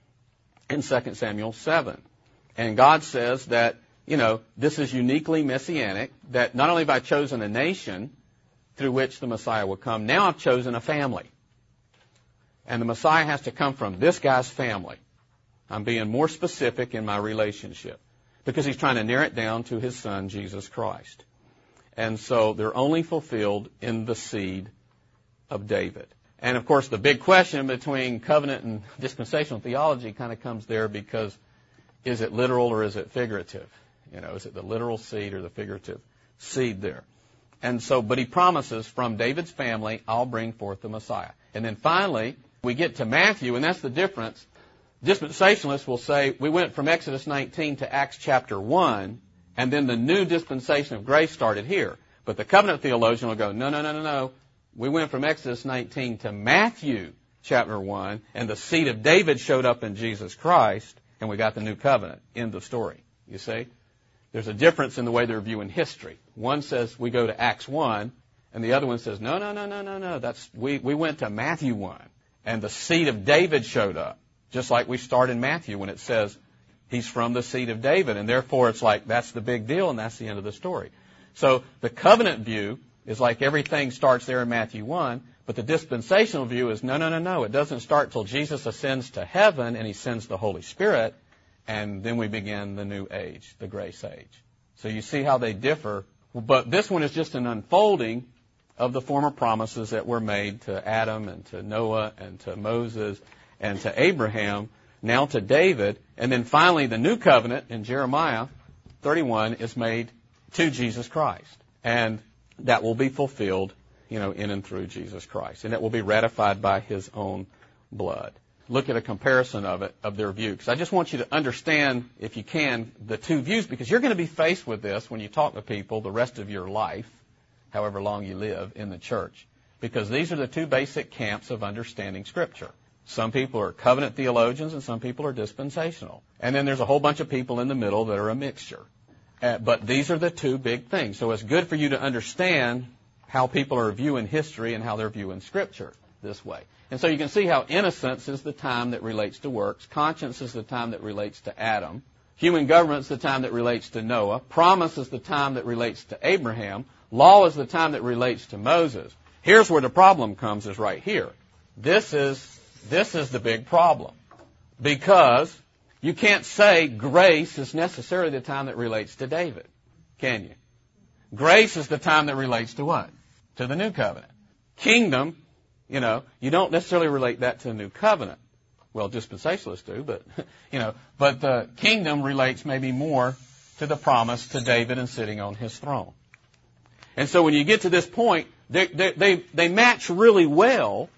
in Second Samuel seven. And God says that, you know, this is uniquely messianic, that not only have I chosen a nation through which the Messiah will come, now I've chosen a family. And the Messiah has to come from this guy's family. I'm being more specific in my relationship, because He's trying to narrow it down to His Son, Jesus Christ. And so they're only fulfilled in the seed of David. And, of course, the big question between covenant and dispensational theology kind of comes there, because is it literal or is it figurative? You know, is it the literal seed or the figurative seed there? And so, but He promises, from David's family, I'll bring forth the Messiah. And then finally, we get to Matthew, and that's the difference. Dispensationalists will say, we went from Exodus nineteen to Acts chapter one, and then the new dispensation of grace started here. But the covenant theologian will go, no, no, no, no, no. We went from Exodus nineteen to Matthew chapter one, and the seed of David showed up in Jesus Christ, and we got the new covenant. End of story. You see? There's a difference in the way they're viewing history. One says we go to Acts one, and the other one says, no, no, no, no, no, no. That's, we, we went to Matthew one, and the seed of David showed up, just like we start in Matthew when it says He's from the seed of David, and therefore it's like that's the big deal, and that's the end of the story. So the covenant view is like everything starts there in Matthew one, but the dispensational view is no, no, no, no. It doesn't start till Jesus ascends to heaven and He sends the Holy Spirit, and then we begin the new age, the grace age. So you see how they differ. But this one is just an unfolding of the former promises that were made to Adam and to Noah and to Moses and to Abraham, now to David. And then finally the new covenant in Jeremiah thirty-one is made to Jesus Christ. And that will be fulfilled, you know, in and through Jesus Christ. And that will be ratified by His own blood. Look at a comparison of it, of their view. Because I just want you to understand, if you can, the two views, because you're going to be faced with this when you talk to people the rest of your life, however long you live in the church. Because these are the two basic camps of understanding Scripture. Some people are covenant theologians and some people are dispensational. And then there's a whole bunch of people in the middle that are a mixture. Uh, but these are the two big things. So it's good for you to understand how people are viewing history and how they're viewing Scripture this way. And so you can see how innocence is the time that relates to works. Conscience is the time that relates to Adam. Human government is the time that relates to Noah. Promise is the time that relates to Abraham. Law is the time that relates to Moses. Here's where the problem comes, is right here. This is, this is the big problem. Because you can't say grace is necessarily the time that relates to David, can you? Grace is the time that relates to what? To the new covenant. Kingdom, you know, you don't necessarily relate that to the new covenant. Well, dispensationalists do, but, you know, but the kingdom relates maybe more to the promise to David and sitting on his throne. And so when you get to this point, they, they, they, they match really well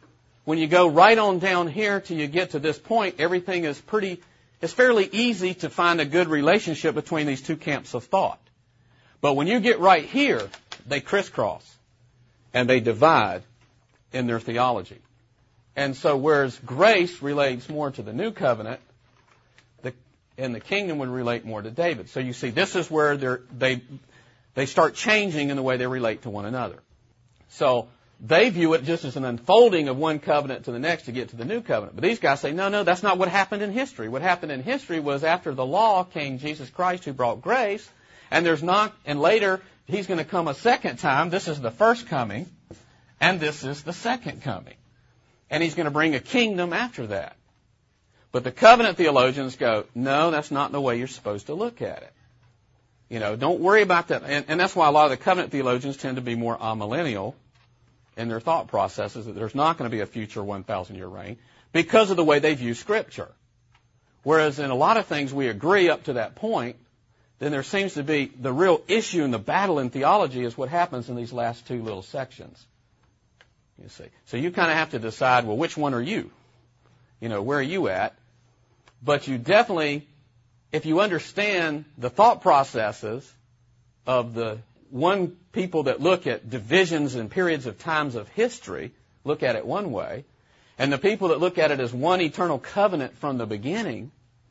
when you go right on down here till you get to this point, everything is pretty, it's fairly easy to find a good relationship between these two camps of thought. But when you get right here, they crisscross and they divide in their theology. And so whereas grace relates more to the new covenant, the, and the kingdom would relate more to David. So you see, this is where they're, they they start changing in the way they relate to one another. So they view it just as an unfolding of one covenant to the next to get to the new covenant. But these guys say, no, no, that's not what happened in history. What happened in history was after the law came Jesus Christ who brought grace, and there's not, and later he's going to come a second time. This is the first coming, and this is the second coming. And he's going to bring a kingdom after that. But the covenant theologians go, no, that's not the way you're supposed to look at it. You know, don't worry about that. And, and that's why a lot of the covenant theologians tend to be more amillennial in their thought processes, that there's not going to be a future one thousand year reign because of the way they view Scripture. Whereas in a lot of things we agree up to that point, then there seems to be the real issue in the battle in theology is what happens in these last two little sections. You see. So you kind of have to decide, well, which one are you? You know, where are you at? But you definitely, if you understand the thought processes of the one people that look at divisions and periods of times of history, look at it one way, and the people that look at it as one eternal covenant from the beginning,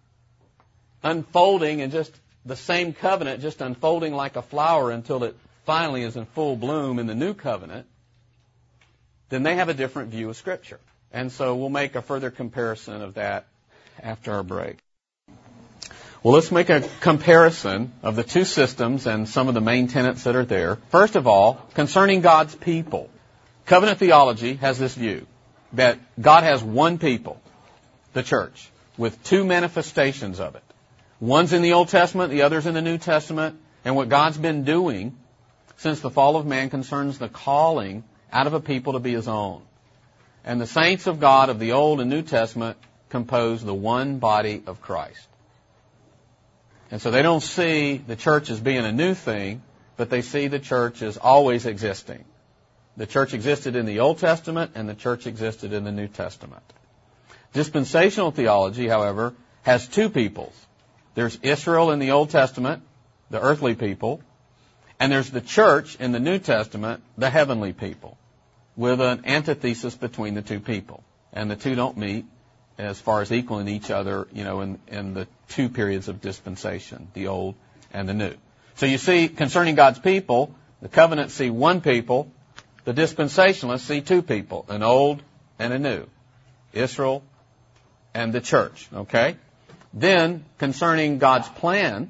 unfolding and just the same covenant, just unfolding like a flower until it finally is in full bloom in the new covenant, then they have a different view of Scripture. And so we'll make a further comparison of that after our break. Well, let's make a comparison of the two systems and some of the main tenets that are there. First of all, concerning God's people. Covenant theology has this view that God has one people, the church, with two manifestations of it. One's in the Old Testament, the other's in the New Testament. And what God's been doing since the fall of man concerns the calling out of a people to be His own. And the saints of God of the Old and New Testament compose the one body of Christ. And so they don't see the church as being a new thing, but they see the church as always existing. The church existed in the Old Testament, and the church existed in the New Testament. Dispensational theology, however, has two peoples. There's Israel in the Old Testament, the earthly people, and there's the church in the New Testament, the heavenly people, with an antithesis between the two people. And the two don't meet as far as equaling each other, you know, in, in the two periods of dispensation, the old and the new. So you see, concerning God's people, the covenants see one people, the dispensationalists see two people, an old and a new, Israel and the church, okay? Then, concerning God's plan,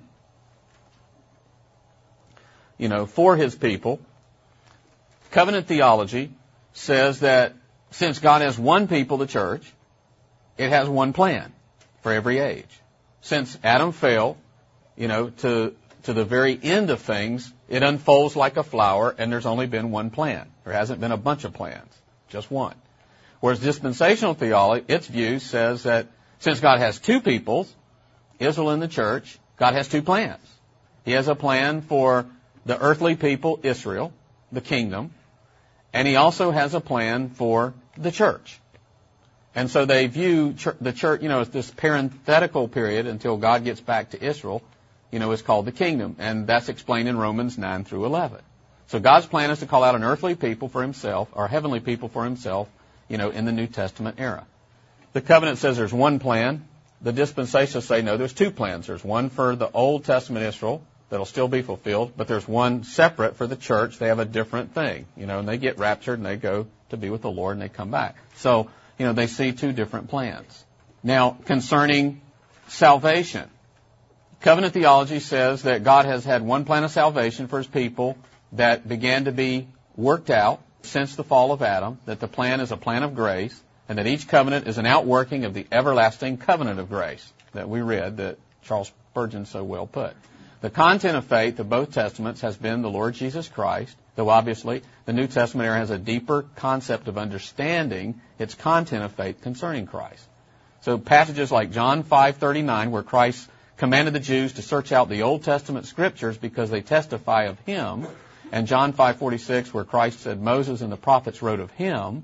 you know, for His people, covenant theology says that since God has one people, the church, it has one plan for every age. Since Adam fell, you know, to to the very end of things, it unfolds like a flower, and there's only been one plan. There hasn't been a bunch of plans, just one. Whereas dispensational theology, its view says that since God has two peoples, Israel and the church, God has two plans. He has a plan for the earthly people, Israel, the kingdom, and He also has a plan for the church. And so they view ch- the church, you know, as this parenthetical period until God gets back to Israel, you know, is called the kingdom. And that's explained in Romans nine through eleven. So God's plan is to call out an earthly people for Himself, or heavenly people for Himself, you know, in the New Testament era. The covenant says there's one plan. The dispensationalists say, no, there's two plans. There's one for the Old Testament Israel that'll still be fulfilled, but there's one separate for the church. They have a different thing, you know, and they get raptured and they go to be with the Lord and they come back. So, you know, they see two different plans. Now, concerning salvation, covenant theology says that God has had one plan of salvation for His people that began to be worked out since the fall of Adam, that the plan is a plan of grace, and that each covenant is an outworking of the everlasting covenant of grace that we read, that Charles Spurgeon so well put. The content of faith of both Testaments has been the Lord Jesus Christ, though obviously the New Testament era has a deeper concept of understanding its content of faith concerning Christ. So passages like John five thirty-nine, where Christ commanded the Jews to search out the Old Testament scriptures because they testify of Him, and John five forty-six, where Christ said Moses and the prophets wrote of Him,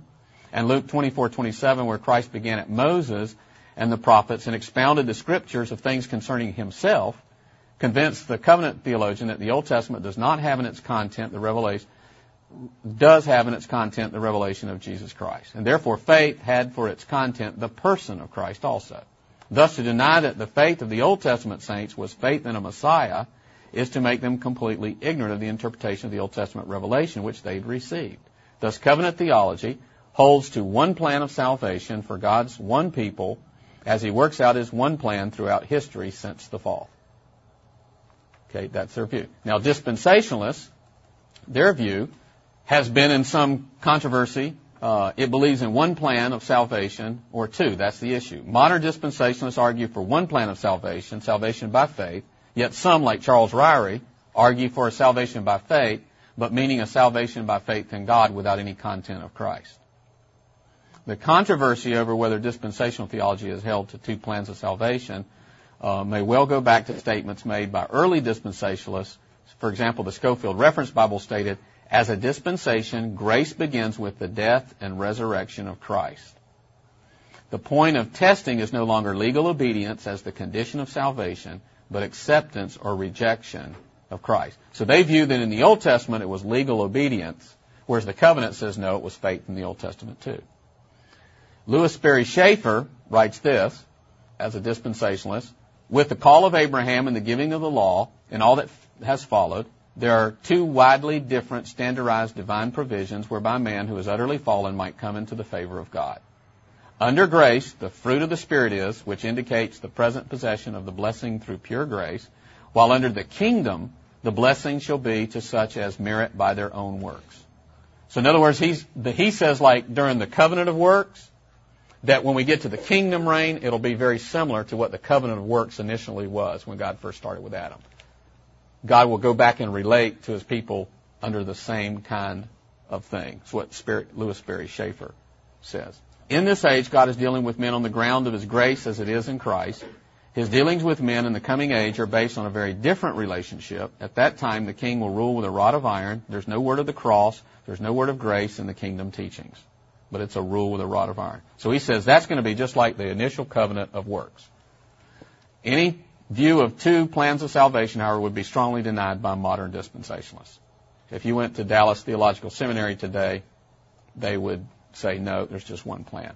And Luke twenty-four twenty-seven, where Christ began at Moses and the prophets and expounded the scriptures of things concerning himself, convinced the covenant theologian that the Old Testament does not have in its content the revelation, does have in its content the revelation of Jesus Christ. And therefore faith had for its content the person of Christ also. Thus, to deny that the faith of the Old Testament saints was faith in a Messiah is to make them completely ignorant of the interpretation of the Old Testament revelation which they'd received. Thus, covenant theology holds to one plan of salvation for God's one people as he works out his one plan throughout history since the fall. Okay, that's their view. Now, dispensationalists, their view has been in some controversy. Uh, it believes in one plan of salvation or two. That's the issue. Modern dispensationalists argue for one plan of salvation, salvation by faith, yet some, like Charles Ryrie, argue for a salvation by faith, but meaning a salvation by faith in God without any content of Christ. The controversy over whether dispensational theology is held to two plans of salvation uh, may well go back to statements made by early dispensationalists. For example, the Scofield Reference Bible stated, "As a dispensation, grace begins with the death and resurrection of Christ. The point of testing is no longer legal obedience as the condition of salvation, but acceptance or rejection of Christ." So they view that in the Old Testament it was legal obedience, whereas the covenant says no, it was faith in the Old Testament too. Lewis Sperry Schaeffer writes this, as a dispensationalist, "With the call of Abraham and the giving of the law and all that has followed, there are two widely different standardized divine provisions whereby man who is utterly fallen might come into the favor of God. Under grace, the fruit of the Spirit is, which indicates the present possession of the blessing through pure grace, while under the kingdom, the blessing shall be to such as merit by their own works." So in other words, he's, he says like during the covenant of works, that when we get to the kingdom reign, it'll be very similar to what the covenant of works initially was when God first started with Adam. God will go back and relate to his people under the same kind of thing. That's what Spirit, Lewis Sperry Schaeffer says. In this age, God is dealing with men on the ground of his grace as it is in Christ. His dealings with men in the coming age are based on a very different relationship. At that time, the king will rule with a rod of iron. There's no word of the cross. There's no word of grace in the kingdom teachings. But it's a rule with a rod of iron. So he says that's going to be just like the initial covenant of works. Any view of two plans of salvation, however, would be strongly denied by modern dispensationalists. If you went to Dallas Theological Seminary today, they would say, no, there's just one plan.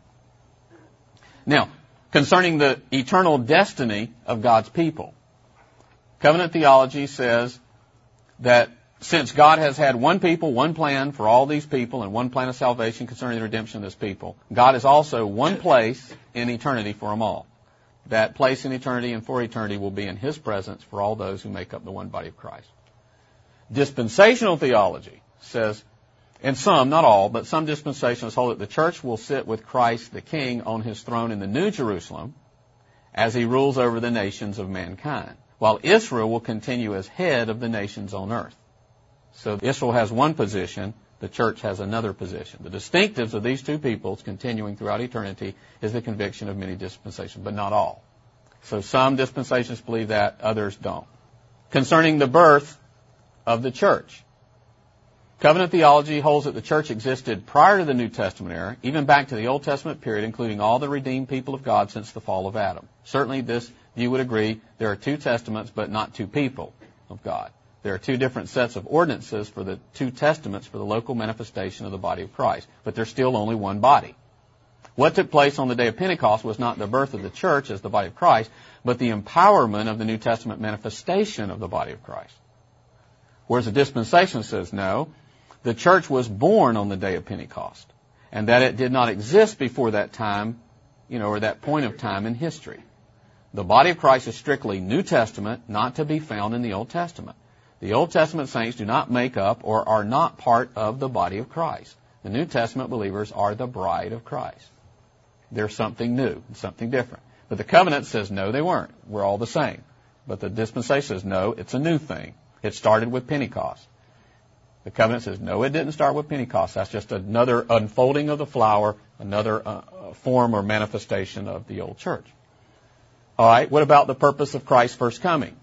Now, concerning the eternal destiny of God's people, covenant theology says that since God has had one people, one plan for all these people, and one plan of salvation concerning the redemption of this people, God is also one place in eternity for them all. That place in eternity and for eternity will be in his presence for all those who make up the one body of Christ. Dispensational theology says, and some, not all, but some dispensationalists hold that the church will sit with Christ the King on his throne in the New Jerusalem as he rules over the nations of mankind, while Israel will continue as head of the nations on earth. So Israel has one position, the church has another position. The distinctives of these two peoples continuing throughout eternity is the conviction of many dispensations, but not all. So some dispensations believe that, others don't. Concerning the birth of the church, covenant theology holds that the church existed prior to the New Testament era, even back to the Old Testament period, including all the redeemed people of God since the fall of Adam. Certainly this view would agree there are two testaments, but not two people of God. There are two different sets of ordinances for the two testaments for the local manifestation of the body of Christ, but there's still only one body. What took place on the day of Pentecost was not the birth of the church as the body of Christ, but the empowerment of the New Testament manifestation of the body of Christ. Whereas the dispensation says, no, the church was born on the day of Pentecost, and that it did not exist before that time, you know, or that point of time in history. The body of Christ is strictly New Testament, not to be found in the Old Testament. The Old Testament saints do not make up or are not part of the body of Christ. The New Testament believers are the bride of Christ. They're something new, something different. But the covenant says, no, they weren't. We're all the same. But the dispensation says, no, it's a new thing. It started with Pentecost. The covenant says, no, it didn't start with Pentecost. That's just another unfolding of the flower, another uh, form or manifestation of the old church. All right, what about the purpose of Christ's first coming?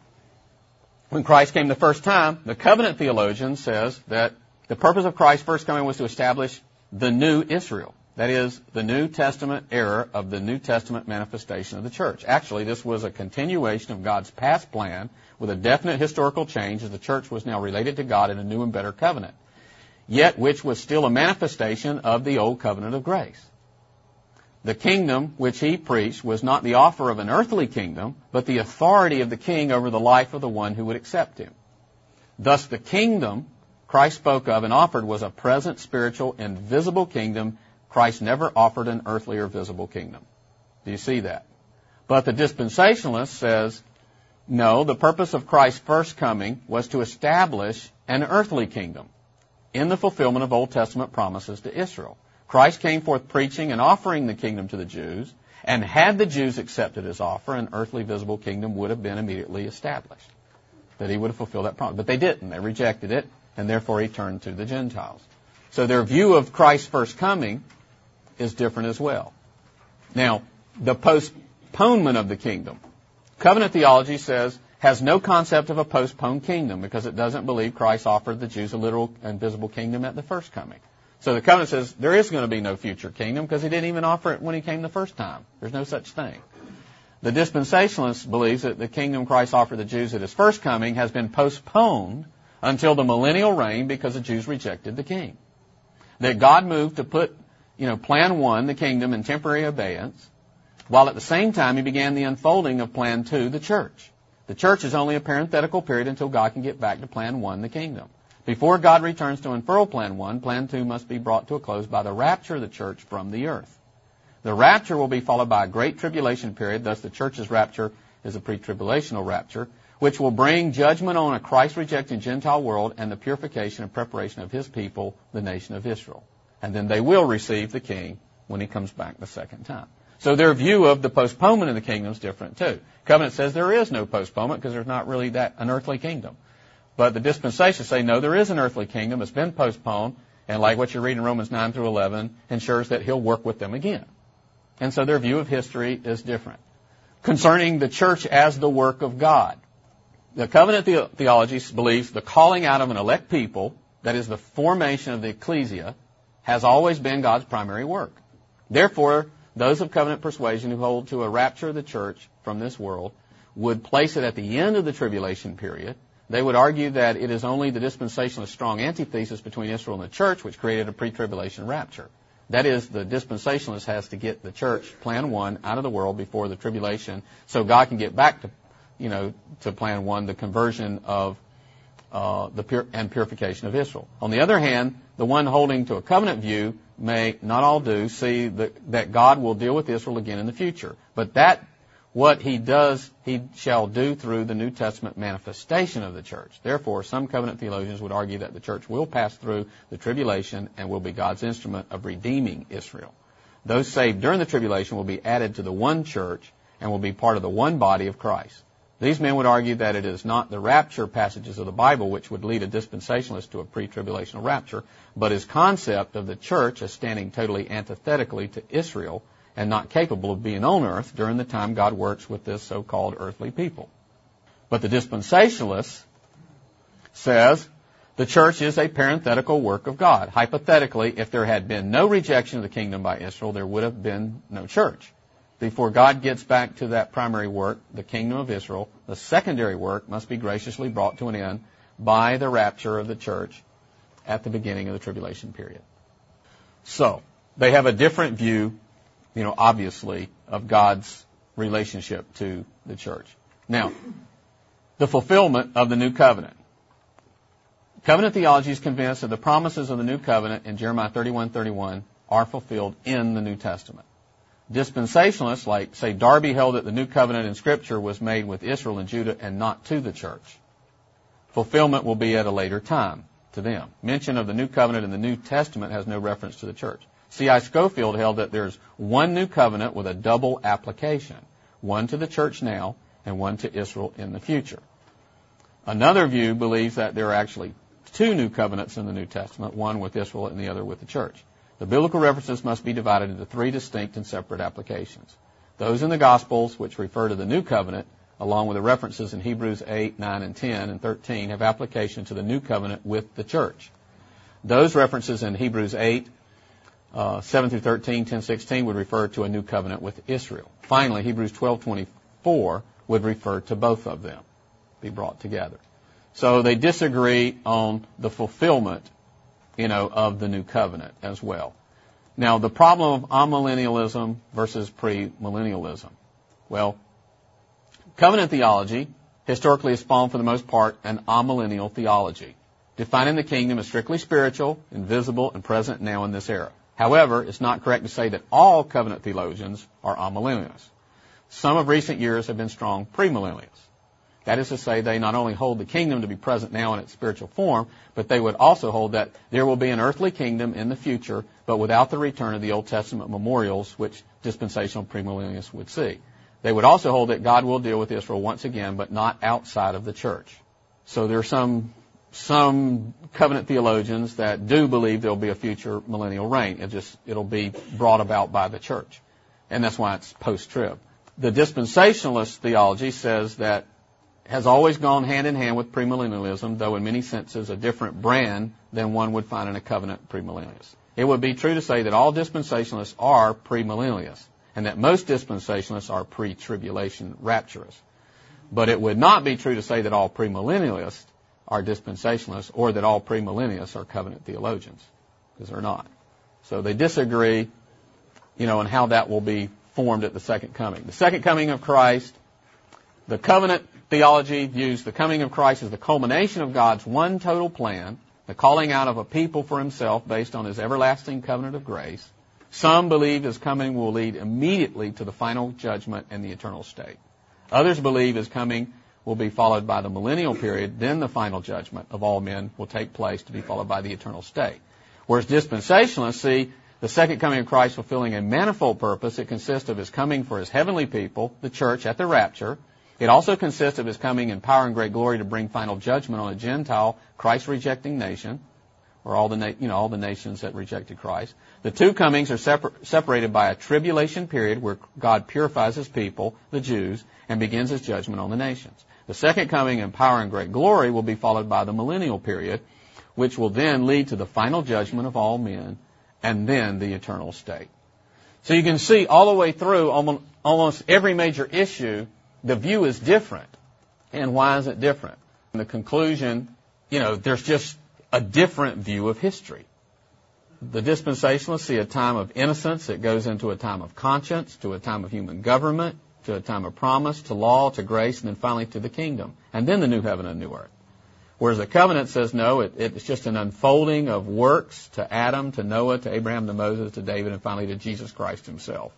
When Christ came the first time, the covenant theologian says that the purpose of Christ's first coming was to establish the new Israel. That is, the New Testament era of the New Testament manifestation of the church. Actually, this was a continuation of God's past plan with a definite historical change as the church was now related to God in a new and better covenant, yet which was still a manifestation of the old covenant of grace. The kingdom which he preached was not the offer of an earthly kingdom, but the authority of the king over the life of the one who would accept him. Thus, the kingdom Christ spoke of and offered was a present, spiritual, invisible kingdom. Christ never offered an earthly or visible kingdom. Do you see that? But the dispensationalist says, no, the purpose of Christ's first coming was to establish an earthly kingdom in the fulfillment of Old Testament promises to Israel. Christ came forth preaching and offering the kingdom to the Jews, and had the Jews accepted his offer, an earthly visible kingdom would have been immediately established, that he would have fulfilled that promise. But they didn't. They rejected it, and therefore he turned to the Gentiles. So their view of Christ's first coming is different as well. Now, the postponement of the kingdom. Covenant theology says, has no concept of a postponed kingdom because it doesn't believe Christ offered the Jews a literal and visible kingdom at the first coming. So the covenant says there is going to be no future kingdom because he didn't even offer it when he came the first time. There's no such thing. The dispensationalist believes that the kingdom Christ offered the Jews at his first coming has been postponed until the millennial reign because the Jews rejected the king. That God moved to put, you know, plan one, the kingdom, in temporary abeyance, while at the same time he began the unfolding of plan two, the church. The church is only a parenthetical period until God can get back to plan one, the kingdom. Before God returns to unfurl plan one, plan two must be brought to a close by the rapture of the church from the earth. The rapture will be followed by a great tribulation period, thus the church's rapture is a pre-tribulational rapture, which will bring judgment on a Christ-rejecting Gentile world and the purification and preparation of his people, the nation of Israel. And then they will receive the king when he comes back the second time. So their view of the postponement of the kingdom is different too. Covenant says there is no postponement because there's not really that an earthly kingdom. But the dispensations say, no, there is an earthly kingdom. It's been postponed. And like what you read in Romans nine through eleven, ensures that he'll work with them again. And so their view of history is different. Concerning the church as the work of God. The covenant the- theology believes the calling out of an elect people, that is the formation of the ecclesia, has always been God's primary work. Therefore, those of covenant persuasion who hold to a rapture of the church from this world would place it at the end of the tribulation period. They would argue that it is only the dispensationalist strong antithesis between Israel and the church which created a pre-tribulation rapture. That is, the dispensationalist has to get the church, plan one, out of the world before the tribulation so God can get back to, you know, to plan one, the conversion of uh, the pur- and purification of Israel. On the other hand, the one holding to a covenant view may, not all do, see that, that God will deal with Israel again in the future. But that what he does, he shall do through the New Testament manifestation of the church. Therefore, some covenant theologians would argue that the church will pass through the tribulation and will be God's instrument of redeeming Israel. Those saved during the tribulation will be added to the one church and will be part of the one body of Christ. These men would argue that it is not the rapture passages of the Bible which would lead a dispensationalist to a pre-tribulational rapture, but his concept of the church as standing totally antithetically to Israel and not capable of being on earth during the time God works with this so-called earthly people. But the dispensationalist says the church is a parenthetical work of God. Hypothetically, if there had been no rejection of the kingdom by Israel, there would have been no church. Before God gets back to that primary work, the kingdom of Israel, the secondary work must be graciously brought to an end by the rapture of the church at the beginning of the tribulation period. So, they have a different view, you know, obviously, of God's relationship to the church. Now, the fulfillment of the new covenant. Covenant theology is convinced that the promises of the new covenant in Jeremiah thirty-one thirty-one are fulfilled in the New Testament. Dispensationalists, like, say, Darby, held that the new covenant in Scripture was made with Israel and Judah and not to the church. Fulfillment will be at a later time to them. Mention of the new covenant in the New Testament has no reference to the church. C I Scofield held that there's one new covenant with a double application, one to the church now and one to Israel in the future. Another view believes that there are actually two new covenants in the New Testament, one with Israel and the other with the church. The biblical references must be divided into three distinct and separate applications. Those in the Gospels, which refer to the new covenant, along with the references in Hebrews eight, nine, and ten, and thirteen, have application to the new covenant with the church. Those references in Hebrews eight Uh, seven through thirteen, ten, sixteen would refer to a new covenant with Israel. Finally, Hebrews twelve twenty-four would refer to both of them, be brought together. So they disagree on the fulfillment, you know, of the new covenant as well. Now, the problem of amillennialism versus premillennialism. Well, covenant theology historically has spawned, for the most part, an amillennial theology, defining the kingdom as strictly spiritual, invisible, and present now in this era. However, it's not correct to say that all covenant theologians are amillennialists. Some of recent years have been strong premillennialists. That is to say, they not only hold the kingdom to be present now in its spiritual form, but they would also hold that there will be an earthly kingdom in the future, but without the return of the Old Testament memorials, which dispensational premillennialists would see. They would also hold that God will deal with Israel once again, but not outside of the church. So there are some some covenant theologians that do believe there will be a future millennial reign. It just it'll be brought about by the church, and that's why it's post-trib. The dispensationalist theology says that has always gone hand in hand with premillennialism, though in many senses a different brand than one would find in a covenant premillennialist. It would be true to say that all dispensationalists are premillennialists, and that most dispensationalists are pre-tribulation rapturists. But it would not be true to say that all premillennialists are dispensationalists, or that all premillennialists are covenant theologians, because they're not. So they disagree, you know, on how that will be formed at the second coming. The second coming of Christ, the covenant theology views the coming of Christ as the culmination of God's one total plan, the calling out of a people for himself based on his everlasting covenant of grace. Some believe his coming will lead immediately to the final judgment and the eternal state. Others believe his coming will be followed by the millennial period, then the final judgment of all men will take place to be followed by the eternal state. Whereas dispensationalists see the second coming of Christ fulfilling a manifold purpose. It consists of his coming for his heavenly people, the church, at the rapture. It also consists of his coming in power and great glory to bring final judgment on a Gentile, Christ-rejecting nation, or all the na- you know all the nations that rejected Christ. The two comings are separ- separated by a tribulation period where God purifies his people, the Jews, and begins his judgment on the nations. The second coming in power and great glory will be followed by the millennial period, which will then lead to the final judgment of all men, and then the eternal state. So you can see all the way through almost every major issue, the view is different. And why is it different? In the conclusion, you know, there's just a different view of history. The dispensationalists see a time of innocence that goes into a time of conscience, to a time of human government, to a time of promise, to law, to grace, and then finally to the kingdom, and then the new heaven and new earth. Whereas the covenant says no, it, it's just an unfolding of works to Adam, to Noah, to Abraham, to Moses, to David, and finally to Jesus Christ himself.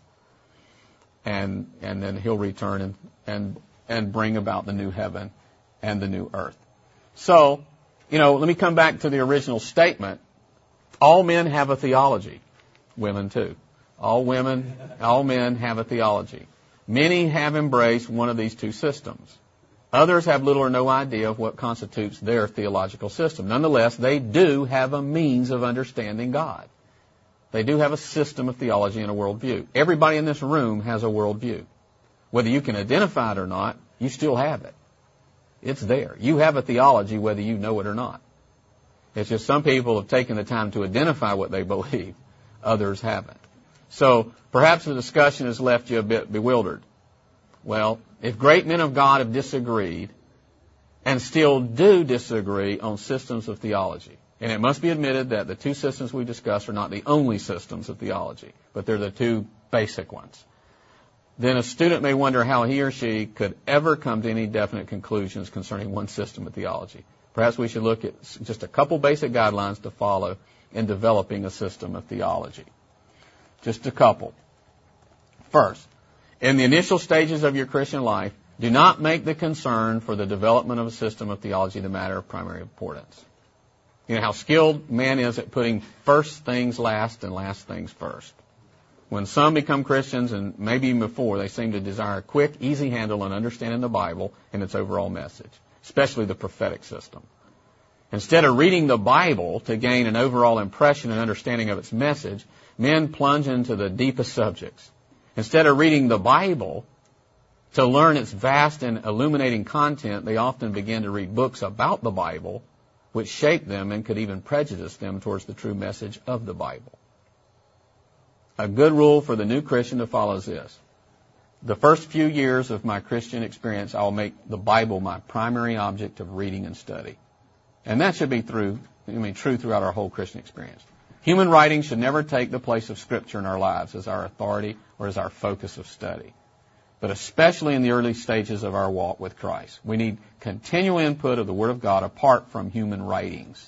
And and then he'll return and, and, and bring about the new heaven and the new earth. So, you know, let me come back to the original statement. All men have a theology. Women too. All women, all men have a theology. Many have embraced one of these two systems. Others have little or no idea of what constitutes their theological system. Nonetheless, they do have a means of understanding God. They do have a system of theology and a worldview. Everybody in this room has a worldview. Whether you can identify it or not, you still have it. It's there. You have a theology whether you know it or not. It's just some people have taken the time to identify what they believe. Others haven't. So perhaps the discussion has left you a bit bewildered. Well, if great men of God have disagreed and still do disagree on systems of theology, and it must be admitted that the two systems we discussed are not the only systems of theology, but they're the two basic ones, then a student may wonder how he or she could ever come to any definite conclusions concerning one system of theology. Perhaps we should look at just a couple basic guidelines to follow in developing a system of theology. Just a couple. First, in the initial stages of your Christian life, do not make the concern for the development of a system of theology the matter of primary importance. You know how skilled man is at putting first things last and last things first. When some become Christians, and maybe even before, they seem to desire a quick, easy handle on understanding the Bible and its overall message, especially the prophetic system. Instead of reading the Bible to gain an overall impression and understanding of its message, men plunge into the deepest subjects. Instead of reading the Bible to learn its vast and illuminating content, they often begin to read books about the Bible, which shape them and could even prejudice them towards the true message of the Bible. A good rule for the new Christian to follow is this. The first few years of my Christian experience, I'll make the Bible my primary object of reading and study. And that should be through, I mean, true throughout our whole Christian experience. Human writing should never take the place of Scripture in our lives as our authority or as our focus of study. But especially in the early stages of our walk with Christ, we need continual input of the Word of God apart from human writings.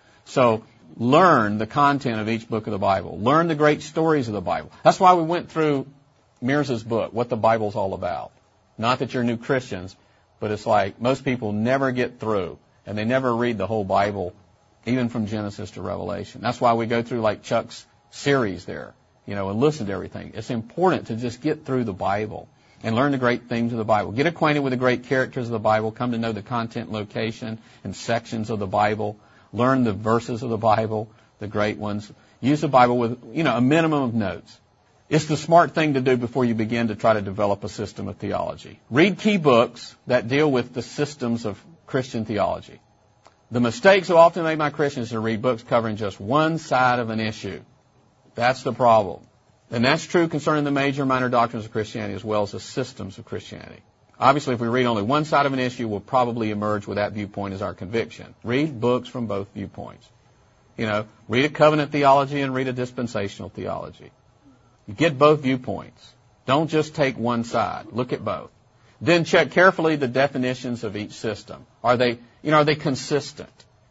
So learn the content of each book of the Bible. Learn the great stories of the Bible. That's why we went through Mears' book, What the Bible's All About. Not that you're new Christians, but it's like most people never get through, and they never read the whole Bible, even from Genesis to Revelation. That's why we go through like Chuck's series there, you know, and listen to everything. It's important to just get through the Bible and learn the great themes of the Bible. Get acquainted with the great characters of the Bible. Come to know the content, location, and sections of the Bible. Learn the verses of the Bible, the great ones. Use the Bible with, you know, a minimum of notes. It's the smart thing to do before you begin to try to develop a system of theology. Read key books that deal with the systems of Christian theology. The mistakes so often made by Christians is to read books covering just one side of an issue. That's the problem. And that's true concerning the major and minor doctrines of Christianity as well as the systems of Christianity. Obviously, if we read only one side of an issue, we'll probably emerge with that viewpoint as our conviction. Read books from both viewpoints. You know, read a covenant theology and read a dispensational theology. You get both viewpoints. Don't just take one side. Look at both. Then check carefully the definitions of each system. Are they, you know, are they consistent?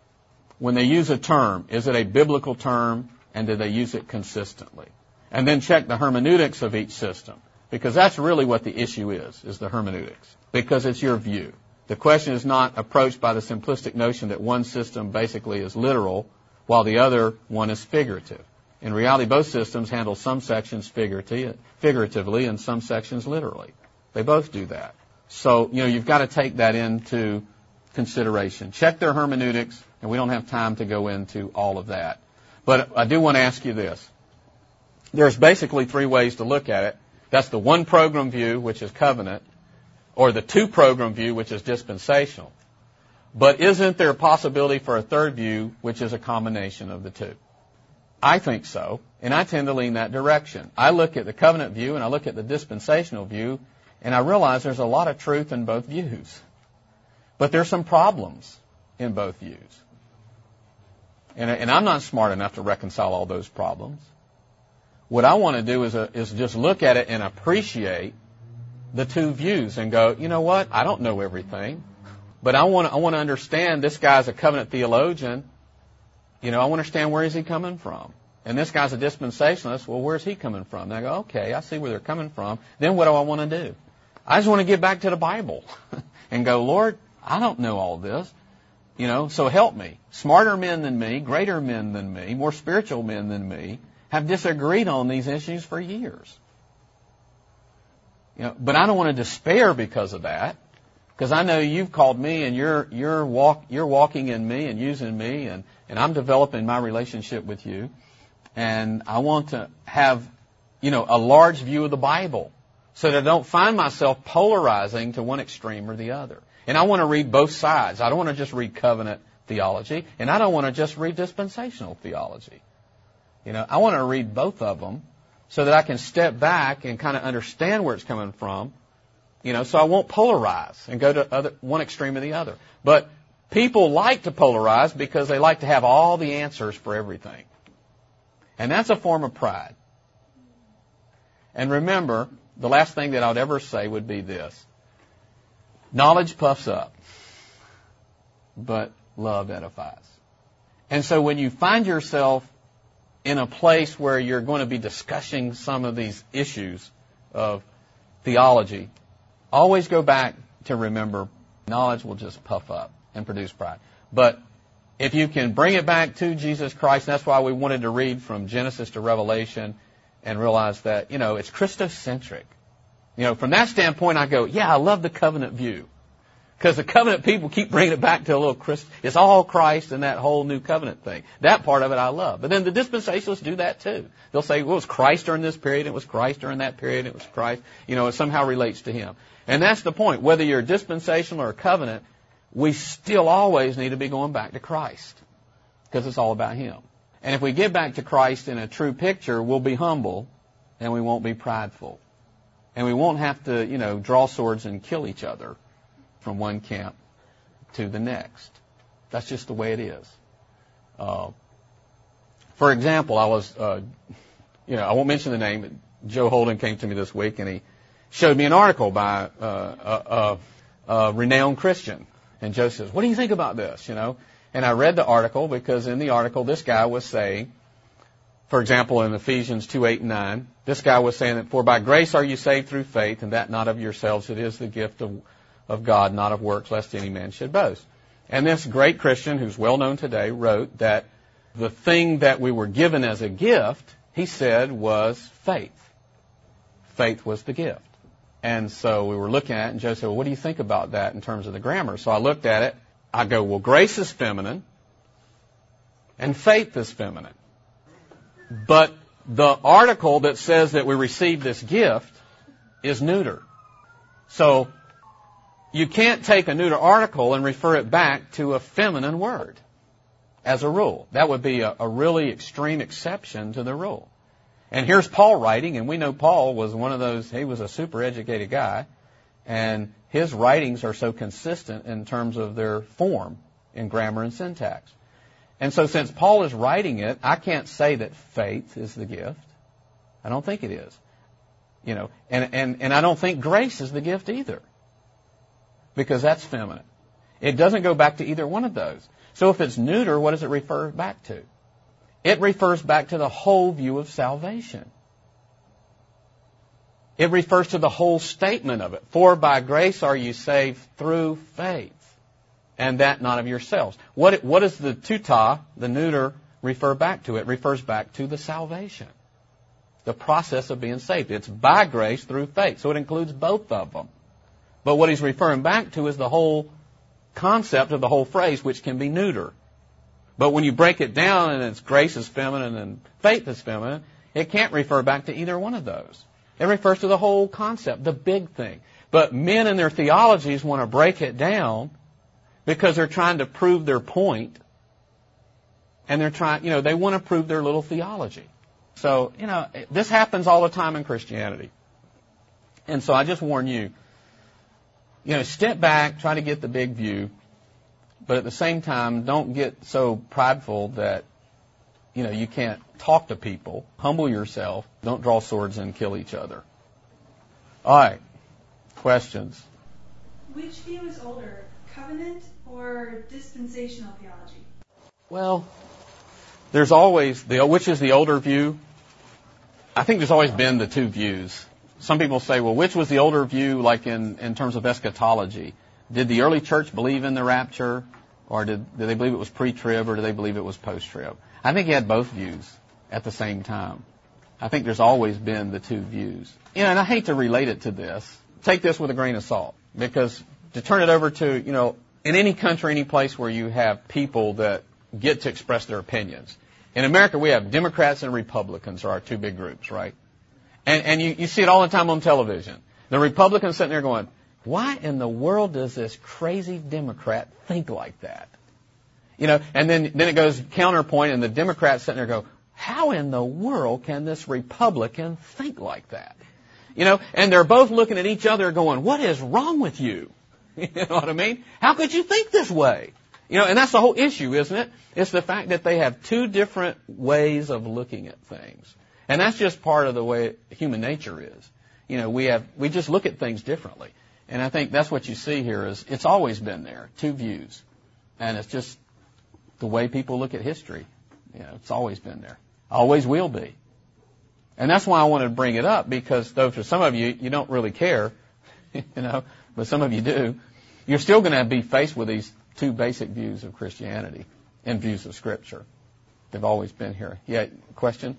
When they use a term, is it a biblical term, and do they use it consistently? And then check the hermeneutics of each system, because that's really what the issue is, is the hermeneutics, because it's your view. The question is not approached by the simplistic notion that one system basically is literal, while the other one is figurative. In reality, both systems handle some sections figuratively and some sections literally. They both do that. So, you know, you've got to take that into consideration. Check their hermeneutics, and we don't have time to go into all of that. But I do want to ask you this. There's basically three ways to look at it. That's the one program view, which is covenant, or the two program view, which is dispensational. But isn't there a possibility for a third view, which is a combination of the two? I think so, and I tend to lean that direction. I look at the covenant view and I look at the dispensational view, and I realize there's a lot of truth in both views. But there's some problems in both views. And, and I'm not smart enough to reconcile all those problems. What I want to do is, a, is just look at it and appreciate the two views and go, you know what, I don't know everything, but I want to, I want to understand this guy's a covenant theologian. You know, I want to understand where is he coming from. And this guy's a dispensationalist. Well, where's he coming from? And I go, okay, I see where they're coming from. Then what do I want to do? I just want to get back to the Bible and go, Lord, I don't know all this. You know, so help me. Smarter men than me, greater men than me, more spiritual men than me have disagreed on these issues for years. You know, but I don't want to despair because of that, because I know you've called me and you're you're walk you're walking in me and using me, and and I'm developing my relationship with you, and I want to have, you know, a large view of the Bible so that I don't find myself polarizing to one extreme or the other. And I want to read both sides. I don't want to just read covenant theology, and I don't want to just read dispensational theology. You know, I want to read both of them so that I can step back and kind of understand where it's coming from, you know, so I won't polarize and go to other, one extreme or the other. But people like to polarize because they like to have all the answers for everything. And that's a form of pride. And remember, the last thing that I would ever say would be this. Knowledge puffs up, but love edifies. And so when you find yourself in a place where you're going to be discussing some of these issues of theology, always go back to remember knowledge will just puff up and produce pride. But if you can bring it back to Jesus Christ, that's why we wanted to read from Genesis to Revelation and realize that, you know, it's Christocentric. You know, from that standpoint, I go, yeah, I love the covenant view. Because the covenant people keep bringing it back to a little Christ. It's all Christ and that whole new covenant thing. That part of it I love. But then the dispensationalists do that too. They'll say, well, it was Christ during this period, it was Christ during that period, it was Christ. You know, it somehow relates to Him. And that's the point. Whether you're dispensational or a covenant, we still always need to be going back to Christ. Because it's all about Him. And if we get back to Christ in a true picture, we'll be humble and we won't be prideful. And we won't have to, you know, draw swords and kill each other from one camp to the next. That's just the way it is. Uh, for example, I was, uh, you know, I won't mention the name, but Joe Holden came to me this week, and he showed me an article by uh, a, a, a renowned Christian. And Joe says, what do you think about this, you know? And I read the article because in the article this guy was saying, for example, in Ephesians two, eight, and nine, this guy was saying that, for by grace are you saved through faith, and that not of yourselves, it is the gift of, of God, not of works, lest any man should boast. And this great Christian, who's well known today, wrote that the thing that we were given as a gift, he said, was faith. Faith was the gift. And so we were looking at it, and Joe said, well, what do you think about that in terms of the grammar? So I looked at it. I go, well, grace is feminine, and faith is feminine. But the article that says that we received this gift is neuter. So you can't take a neuter article and refer it back to a feminine word as a rule. That would be a, a really extreme exception to the rule. And here's Paul writing, and we know Paul was one of those, he was a super educated guy, and his writings are so consistent in terms of their form in grammar and syntax. And so since Paul is writing it, I can't say that faith is the gift. I don't think it is. You know, and, and, and I don't think grace is the gift either, because that's feminine. It doesn't go back to either one of those. So if it's neuter, what does it refer back to? It refers back to the whole view of salvation. It refers to the whole statement of it. For by grace are you saved through faith, and that not of yourselves. What, what does the tuta, the neuter, refer back to? It refers back to the salvation, the process of being saved. It's by grace through faith, so it includes both of them. But what he's referring back to is the whole concept of the whole phrase, which can be neuter. But when you break it down and it's grace is feminine and faith is feminine, it can't refer back to either one of those. It refers to the whole concept, the big thing. But men in their theologies want to break it down because they're trying to prove their point, and they're trying, you know, they want to prove their little theology. So, you know, this happens all the time in Christianity. And so I just warn you, you know, step back, try to get the big view, but at the same time, don't get so prideful that, you know, you can't talk to people. Humble yourself. Don't draw swords and kill each other. All right. Questions? Which view is older, covenant or dispensational theology? Well, there's always, the which is the older view? I think there's always been the two views. Some people say, well, which was the older view, like in, in terms of eschatology? Did the early church believe in the rapture, or did, did they believe it was pre-trib, or did they believe it was post-trib? I think you had both views at the same time. I think there's always been the two views. You know, and I hate to relate it to this. Take this with a grain of salt, because to turn it over to, you know, in any country, any place where you have people that get to express their opinions. In America, we have Democrats and Republicans are our two big groups, right? And, and you, you see it all the time on television. The Republicans sitting there going, why in the world does this crazy Democrat think like that? You know, and then, then it goes counterpoint, and the Democrats sitting there go, how in the world can this Republican think like that? You know, and they're both looking at each other going, what is wrong with you? You know what I mean? How could you think this way? You know, and that's the whole issue, isn't it? It's the fact that they have two different ways of looking at things. And that's just part of the way human nature is. You know, we have, we just look at things differently. And I think that's what you see here is it's always been there, two views. And it's just the way people look at history. You know, it's always been there. Always will be. And that's why I wanted to bring it up, because though for some of you, you don't really care, you know, but some of you do, you're still going to be faced with these two basic views of Christianity and views of Scripture. They've always been here. Yeah, question?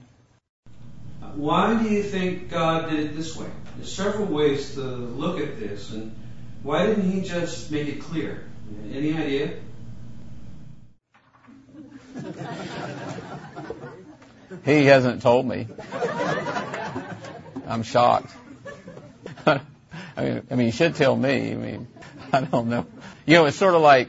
Why do you think God did it this way? There's several ways to look at this, and why didn't He just make it clear? Any idea? He hasn't told me. I'm shocked. I mean, I mean, he should tell me. I mean, I don't know. You know, it's sort of like,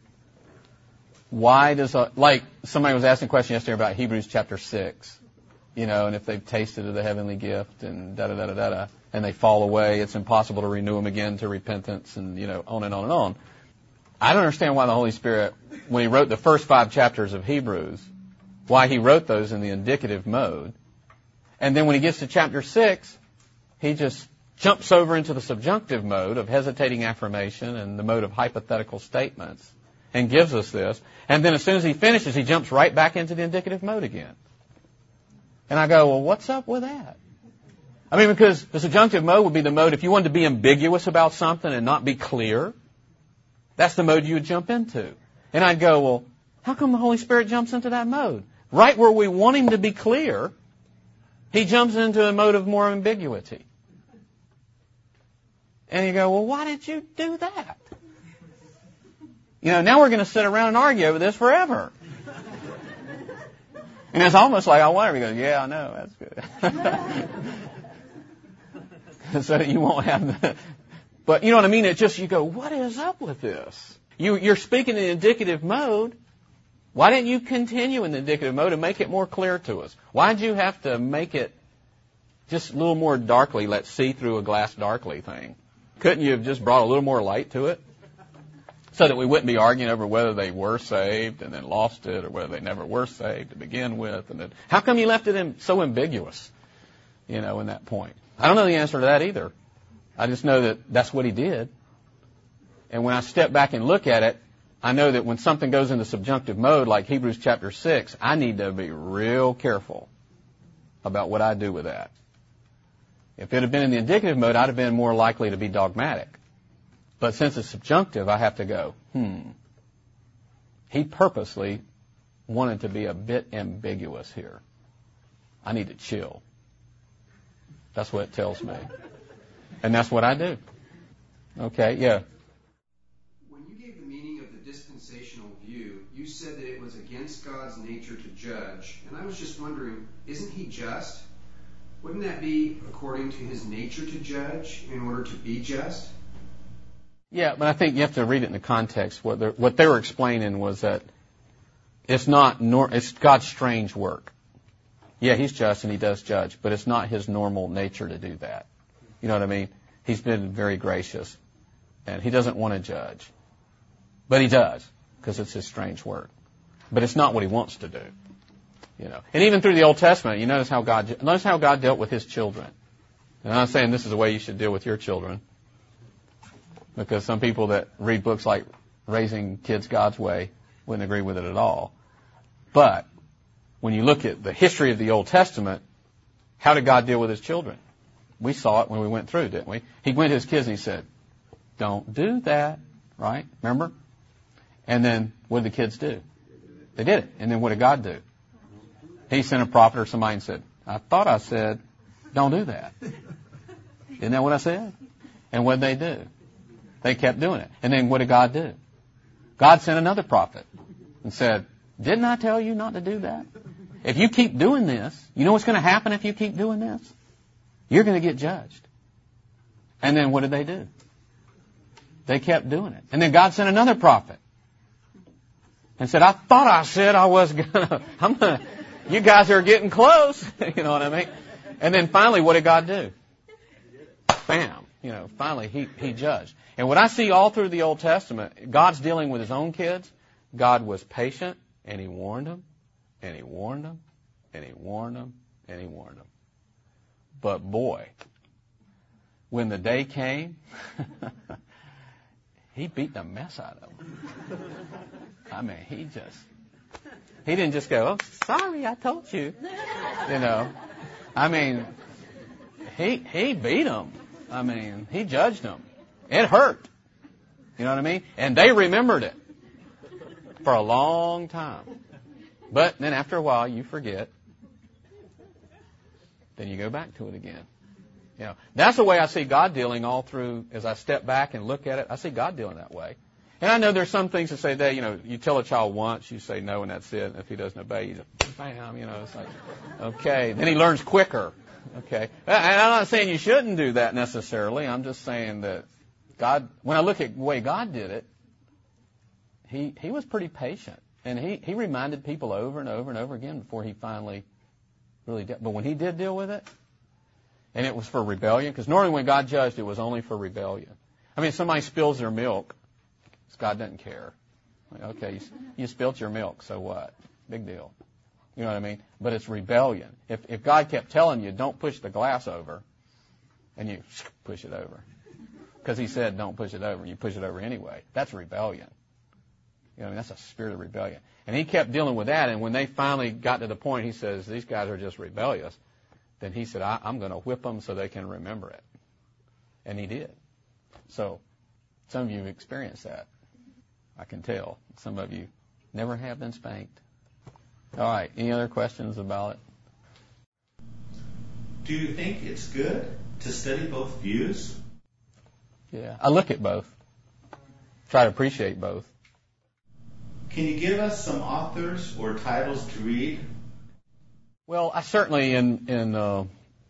why does a, like somebody was asking a question yesterday about Hebrews chapter six. You know, and if they've tasted of the heavenly gift and da-da-da-da-da-da, and they fall away, it's impossible to renew them again to repentance and, you know, on and on and on. I don't understand why the Holy Spirit, when He wrote the first five chapters of Hebrews, why He wrote those in the indicative mode. And then when He gets to chapter six, He just jumps over into the subjunctive mode of hesitating affirmation and the mode of hypothetical statements and gives us this. And then as soon as He finishes, He jumps right back into the indicative mode again. And I go, well, what's up with that? I mean, because the subjunctive mode would be the mode if you wanted to be ambiguous about something and not be clear. That's the mode you would jump into. And I'd go, well, how come the Holy Spirit jumps into that mode? Right where we want Him to be clear, He jumps into a mode of more ambiguity. And you go, well, why did you do that? You know, now we're going to sit around and argue over this forever. And it's almost like I want him to go, yeah, I know, that's good. So that you won't have the... But you know what I mean? It's just, you go, what is up with this? You, you're speaking in indicative mode. Why didn't you continue in the indicative mode and make it more clear to us? Why did you have to make it just a little more darkly, let's see through a glass darkly thing? Couldn't you have just brought a little more light to it? So that we wouldn't be arguing over whether they were saved and then lost it or whether they never were saved to begin with. And then, how come you left it in, so ambiguous, you know, in that point? I don't know the answer to that either. I just know that that's what He did. And when I step back and look at it, I know that when something goes into subjunctive mode, like Hebrews chapter six, I need to be real careful about what I do with that. If it had been in the indicative mode, I'd have been more likely to be dogmatic. But since it's subjunctive, I have to go, hmm, He purposely wanted to be a bit ambiguous here. I need to chill. That's what it tells me. And that's what I do. Okay, yeah. When you gave the meaning of the dispensational view, you said that it was against God's nature to judge. And I was just wondering, isn't He just? Wouldn't that be according to His nature to judge in order to be just? Yeah, but I think you have to read it in the context. What, what they were explaining was that it's not nor, it's God's strange work. Yeah, He's just and He does judge, but it's not His normal nature to do that. You know what I mean? He's been very gracious, and He doesn't want to judge. But He does, because it's His strange work. But it's not what He wants to do. You know, and even through the Old Testament, you notice how God notice how God dealt with His children. And I'm not saying this is the way you should deal with your children, because some people that read books like Raising Kids God's Way wouldn't agree with it at all. But when you look at the history of the Old Testament, how did God deal with His children? We saw it when we went through, didn't we? He went to His kids and He said, "Don't do that," right? Remember? And then what did the kids do? They did it. And then what did God do? He sent a prophet or somebody and said, "I thought I said, don't do that." Isn't that what I said? And what did they do? They kept doing it. And then what did God do? God sent another prophet and said, "Didn't I tell you not to do that? If you keep doing this, you know what's going to happen if you keep doing this? You're going to get judged." And then what did they do? They kept doing it. And then God sent another prophet and said, "I thought I said I was going to, I'm going to, you guys are getting close." You know what I mean? And then finally, what did God do? Bam. You know, finally he, he judged. And what I see all through the Old Testament, God's dealing with His own kids. God was patient, and He warned them, and He warned them, and He warned them, and He warned them. But boy, when the day came, He beat the mess out of them. I mean, he just, he didn't just go, "Oh, sorry, I told you." You know, I mean, he, he beat them. I mean, He judged them. It hurt. You know what I mean? And they remembered it for a long time. But then after a while, you forget. Then you go back to it again. You know, that's the way I see God dealing all through. As I step back and look at it, I see God dealing that way. And I know there's some things that say that, you know, you tell a child once, you say no, and that's it. And if he doesn't obey, you just, bam, you know, it's like, okay. Then he learns quicker. Okay. And I'm not saying you shouldn't do that necessarily. I'm just saying that God, when I look at the way God did it, he, he was pretty patient. And he, he reminded people over and over and over again before He finally Really did. But when he did deal with it, and it was for rebellion, because normally when God judged, it was only for rebellion. I mean, if somebody spills their milk, God doesn't care. Like, okay, you, you spilled your milk, so what? Big deal. You know what I mean? But it's rebellion. If, if God kept telling you, don't push the glass over, and you push it over, because he said don't push it over, and you push it over anyway, that's rebellion. You know, I mean, that's a spirit of rebellion. And he kept dealing with that, and when they finally got to the point, he says, these guys are just rebellious, then he said, I, I'm going to whip them so they can remember it. And he did. So some of you have experienced that. I can tell. Some of you never have been spanked. All right. Any other questions about it? Do you think it's good to study both views? Yeah. I look at both. Try to appreciate both. Can you give us some authors or titles to read? Well, I certainly in in uh,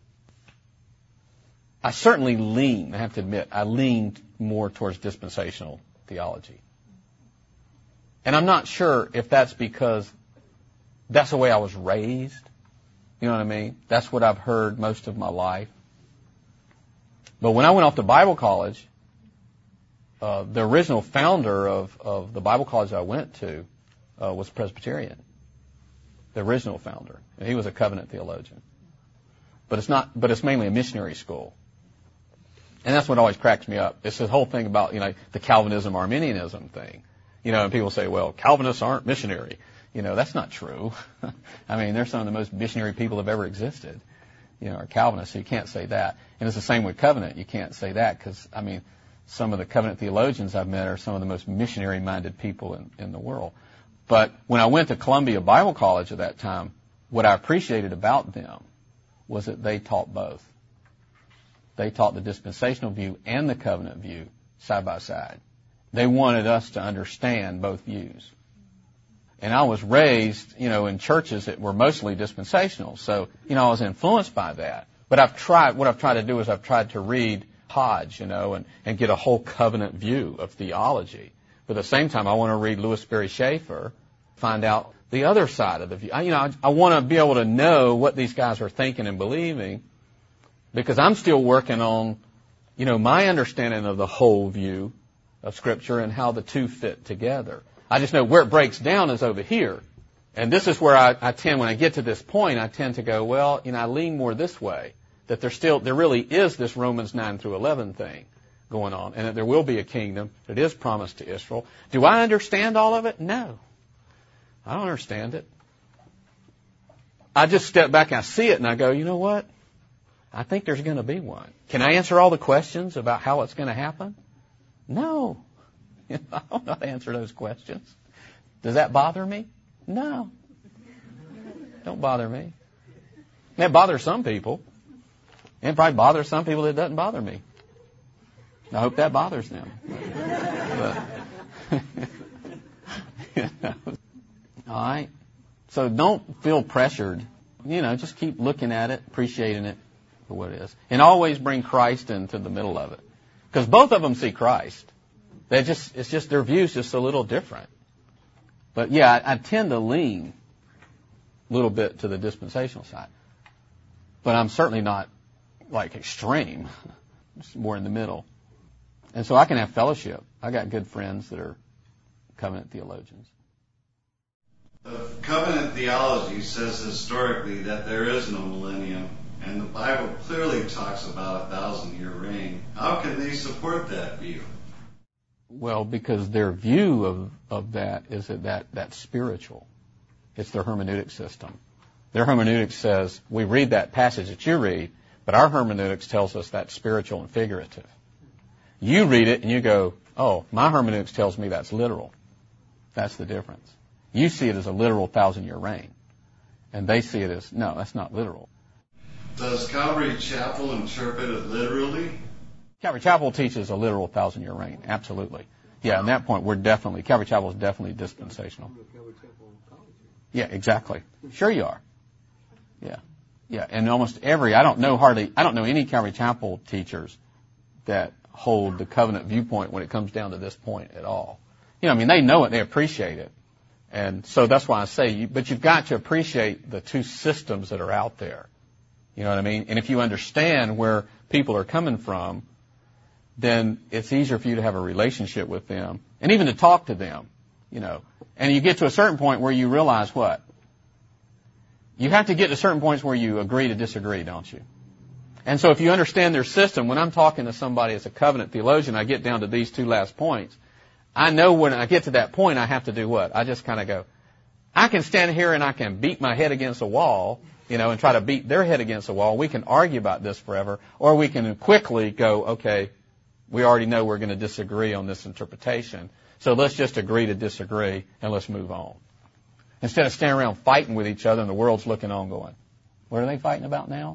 I certainly lean. I have to admit, I leaned more towards dispensational theology, and I'm not sure if that's because that's the way I was raised. You know what I mean? That's what I've heard most of my life. But when I went off to Bible college, uh, the original founder of of the Bible college I went to uh, was Presbyterian. The original founder, and he was a covenant theologian. But it's not. But it's mainly a missionary school, and that's what always cracks me up. It's the whole thing about you know the Calvinism Arminianism thing, you know. And people say, well, Calvinists aren't missionary. You know, that's not true. I mean, they're some of the most missionary people that have ever existed. You know, are Calvinists. So you can't say that. And it's the same with covenant. You can't say that because I mean, some of the covenant theologians I've met are some of the most missionary-minded people in, in the world. But when I went to Columbia Bible College at that time, what I appreciated about them was that they taught both. They taught the dispensational view and the covenant view side by side. They wanted us to understand both views. And I was raised, you know, in churches that were mostly dispensational. So, you know, I was influenced by that. But I've tried, what I've tried to do is I've tried to read Hodge, you know, and, and get a whole covenant view of theology. But at the same time, I want to read Louis Sperry Schaeffer, find out the other side of the view. I, you know, I, I want to be able to know what these guys are thinking and believing because I'm still working on, you know, my understanding of the whole view of Scripture and how the two fit together. I just know where it breaks down is over here. And this is where I, I tend, when I get to this point, I tend to go, well, you know, I lean more this way, that there still, there really is this Romans nine through eleven thing going on, and that there will be a kingdom that is promised to Israel. Do I understand all of it? No. I don't understand it. I just step back and I see it and I go, you know what? I think there's going to be one. Can I answer all the questions about how it's going to happen? No. I don't know how to answer those questions. Does that bother me? No. Don't bother me. It bothers some people. It probably bothers some people that doesn't bother me. I hope that bothers them. But, you know. All right. So don't feel pressured. You know, just keep looking at it, appreciating it for what it is. And always bring Christ into the middle of it. Because both of them see Christ. They just, it's just their view's just a little different. But yeah, I, I tend to lean a little bit to the dispensational side. But I'm certainly not like extreme. Just more in the middle. And so I can have fellowship. I got good friends that are covenant theologians. The covenant theology says historically that there is no millennium, and the Bible clearly talks about a thousand-year reign. How can they support that view? Well, because their view of, of that is that, that that's spiritual. It's their hermeneutic system. Their hermeneutic says, we read that passage that you read, but our hermeneutics tells us that's spiritual and figurative. You read it and you go, oh, my hermeneutics tells me that's literal. That's the difference. You see it as a literal thousand-year reign. And they see it as, no, that's not literal. Does Calvary Chapel interpret it literally? Calvary Chapel teaches a literal thousand-year reign. Absolutely. Yeah, at that point, we're definitely, Calvary Chapel is definitely dispensational. Yeah, exactly. Sure you are. Yeah. Yeah, and almost every, I don't know hardly, I don't know any Calvary Chapel teachers that hold the covenant viewpoint when it comes down to this point at all. You know, I mean, they know it, they appreciate it. And so that's why I say, you, but you've got to appreciate the two systems that are out there. You know what I mean? And if you understand where people are coming from, then it's easier for you to have a relationship with them and even to talk to them, you know. And you get to a certain point where you realize what? You have to get to certain points where you agree to disagree, don't you? And so if you understand their system, when I'm talking to somebody as a covenant theologian, I get down to these two last points. I know when I get to that point, I have to do what? I just kind of go, I can stand here and I can beat my head against a wall, you know, and try to beat their head against a wall. We can argue about this forever, or we can quickly go, okay, we already know we're going to disagree on this interpretation, so let's just agree to disagree and let's move on. Instead of standing around fighting with each other and the world's looking on going, what are they fighting about now?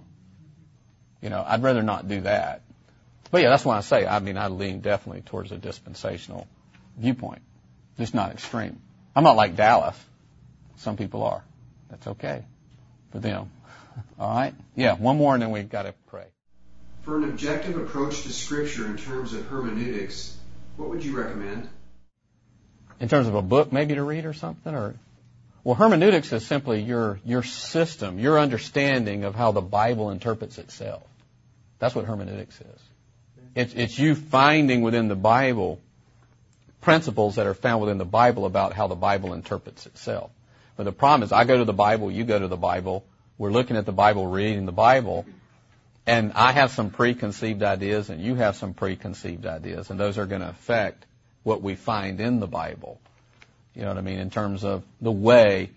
You know, I'd rather not do that. But yeah, that's why I say, I mean, I lean definitely towards a dispensational viewpoint. Just not extreme. I'm not like Dallas. Some people are. That's okay for them. All right? Yeah, one more and then we've got to pray. For an objective approach to Scripture in terms of hermeneutics, what would you recommend? In terms of a book maybe to read or something? Or Well, hermeneutics is simply your your system, your understanding of how the Bible interprets itself. That's what hermeneutics is. It's, it's you finding within the Bible principles that are found within the Bible about how the Bible interprets itself. But the problem is I go to the Bible, you go to the Bible, we're looking at the Bible, reading the Bible, and I have some preconceived ideas and you have some preconceived ideas, and those are going to affect what we find in the Bible. You know what I mean? In terms of the way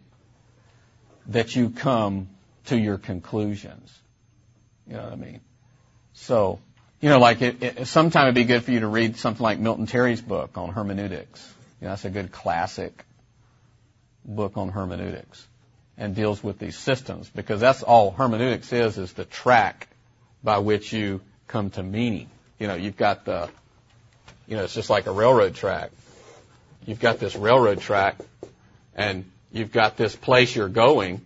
that you come to your conclusions. You know what I mean? So, you know, like it, it, sometime it'd be good for you to read something like Milton Terry's book on hermeneutics. You know, that's a good classic book on hermeneutics and deals with these systems, because that's all hermeneutics is, is the track by which you come to meaning. You know, you've got the, you know, it's just like a railroad track. You've got this railroad track and you've got this place you're going.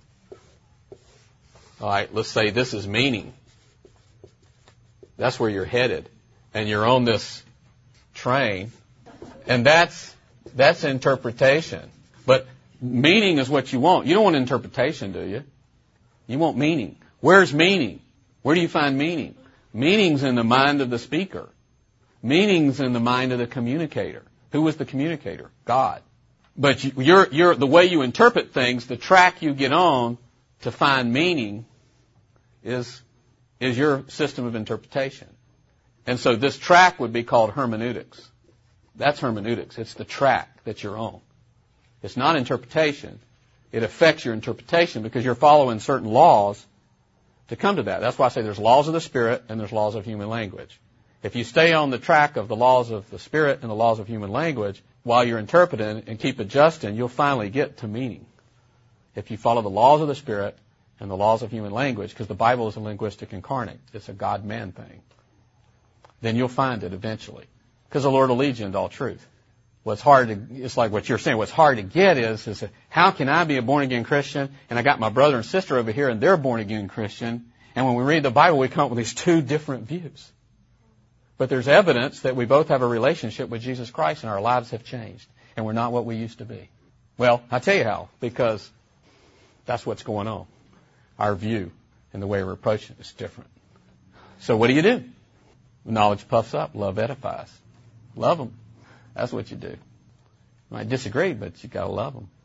All right, let's say this is meaning. That's where you're headed. And you're on this train. And that's, that's interpretation. But meaning is what you want. You don't want interpretation, do you? You want meaning. Where's meaning? Where do you find meaning? Meaning's in the mind of the speaker. Meaning's in the mind of the communicator. Who was the communicator? God. But you, you're, you're, the way you interpret things, the track you get on to find meaning is, is your system of interpretation. And so this track would be called hermeneutics. That's hermeneutics. It's the track that you're on. It's not interpretation. It affects your interpretation because you're following certain laws to come to that. That's why I say there's laws of the Spirit and there's laws of human language. If you stay on the track of the laws of the Spirit and the laws of human language while you're interpreting and keep adjusting, you'll finally get to meaning. If you follow the laws of the Spirit and the laws of human language, because the Bible is a linguistic incarnate, it's a God-man thing, then you'll find it eventually. Because the Lord will lead you into all truth. What's hard to, it's like what you're saying, what's hard to get is, is how can I be a born-again Christian and I got my brother and sister over here and they're born-again Christian, and when we read the Bible we come up with these two different views. But there's evidence that we both have a relationship with Jesus Christ and our lives have changed and we're not what we used to be. Well, I'll tell you how, because that's what's going on. Our view and the way we're approaching it is different. So what do you do? Knowledge puffs up, love edifies. Love them. That's what you do. You might disagree, but you gotta love them.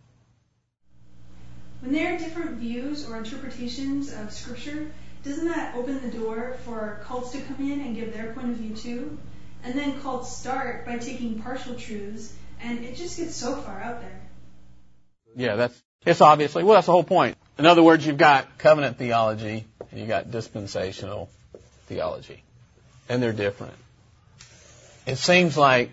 When there are different views or interpretations of Scripture, doesn't that open the door for cults to come in and give their point of view too? And then cults start by taking partial truths, and it just gets so far out there. Yeah, that's, it's obviously, well, that's the whole point. In other words, you've got covenant theology and you've got dispensational theology. And they're different. It seems like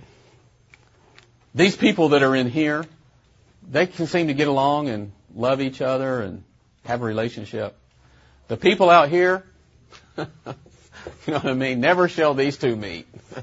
these people that are in here, they can seem to get along and love each other and have a relationship. The people out here, you know what I mean? Never shall these two meet.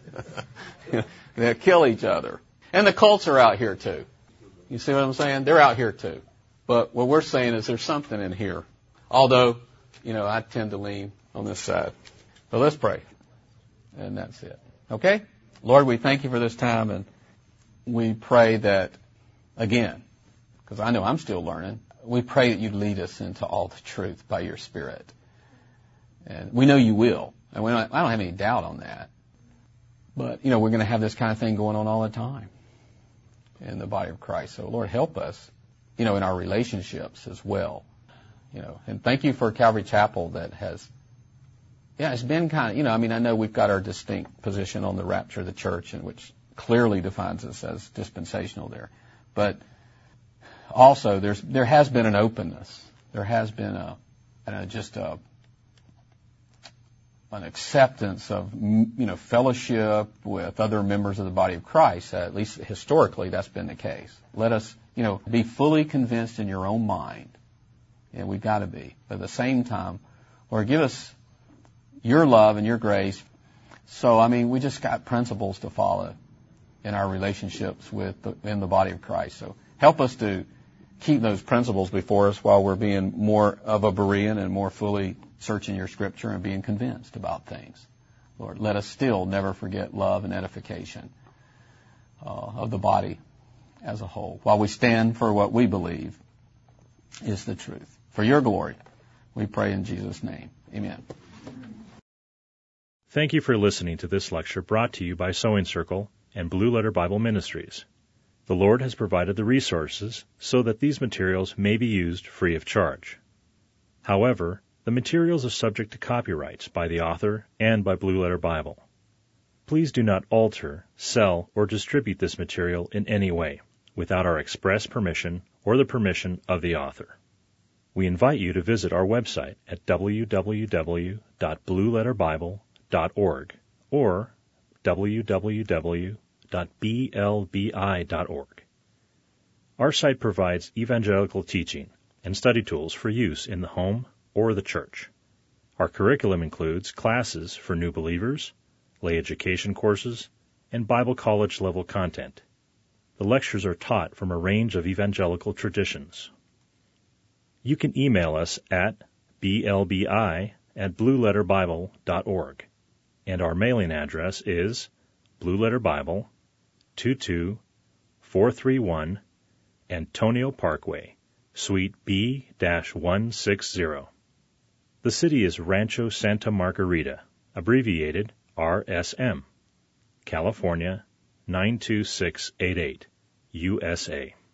They'll kill each other. And the cults are out here too. You see what I'm saying? They're out here too. But what we're saying is there's something in here. Although, you know, I tend to lean on this side. So let's pray. And that's it. Okay? Lord, we thank you for this time, and we pray that, again, because I know I'm still learning. We pray that you'd lead us into all the truth by your Spirit. And we know you will. And we don't, I don't have any doubt on that. But, you know, we're going to have this kind of thing going on all the time in the body of Christ. So, Lord, help us, you know, in our relationships as well. You know, and thank you for Calvary Chapel that has, yeah, it's been kind of, you know, I mean, I know we've got our distinct position on the rapture of the church, and which clearly defines us as dispensational there. But also, there's there has been an openness. There has been a, a just a an acceptance of, you know, fellowship with other members of the body of Christ. Uh, at least historically, that's been the case. Let us, you know, be fully convinced in your own mind. And we've got to be. But at the same time, Lord, give us your love and your grace. So, I mean, we just got principles to follow in our relationships with the, in the body of Christ. So help us to keep those principles before us while we're being more of a Berean and more fully searching your Scripture and being convinced about things. Lord, let us still never forget love and edification uh, of the body as a whole, while we stand for what we believe is the truth. For your glory, we pray in Jesus' name. Amen. Thank you for listening to this lecture brought to you by Sowing Circle and Blue Letter Bible Ministries. The Lord has provided the resources so that these materials may be used free of charge. However, the materials are subject to copyrights by the author and by Blue Letter Bible. Please do not alter, sell, or distribute this material in any way without our express permission or the permission of the author. We invite you to visit our website at w w w dot blue letter bible dot org or w w w dot b l b i dot org. Our site provides evangelical teaching and study tools for use in the home or the church. Our curriculum includes classes for new believers, lay education courses, and Bible college level content. The lectures are taught from a range of evangelical traditions. You can email us at b l b i at blue letter bible dot org, and our mailing address is Blue Letter Bible, two two four three one Antonio Parkway, Suite B one sixty. The city is Rancho Santa Margarita, abbreviated R S M, California nine two six eight eight, U S A.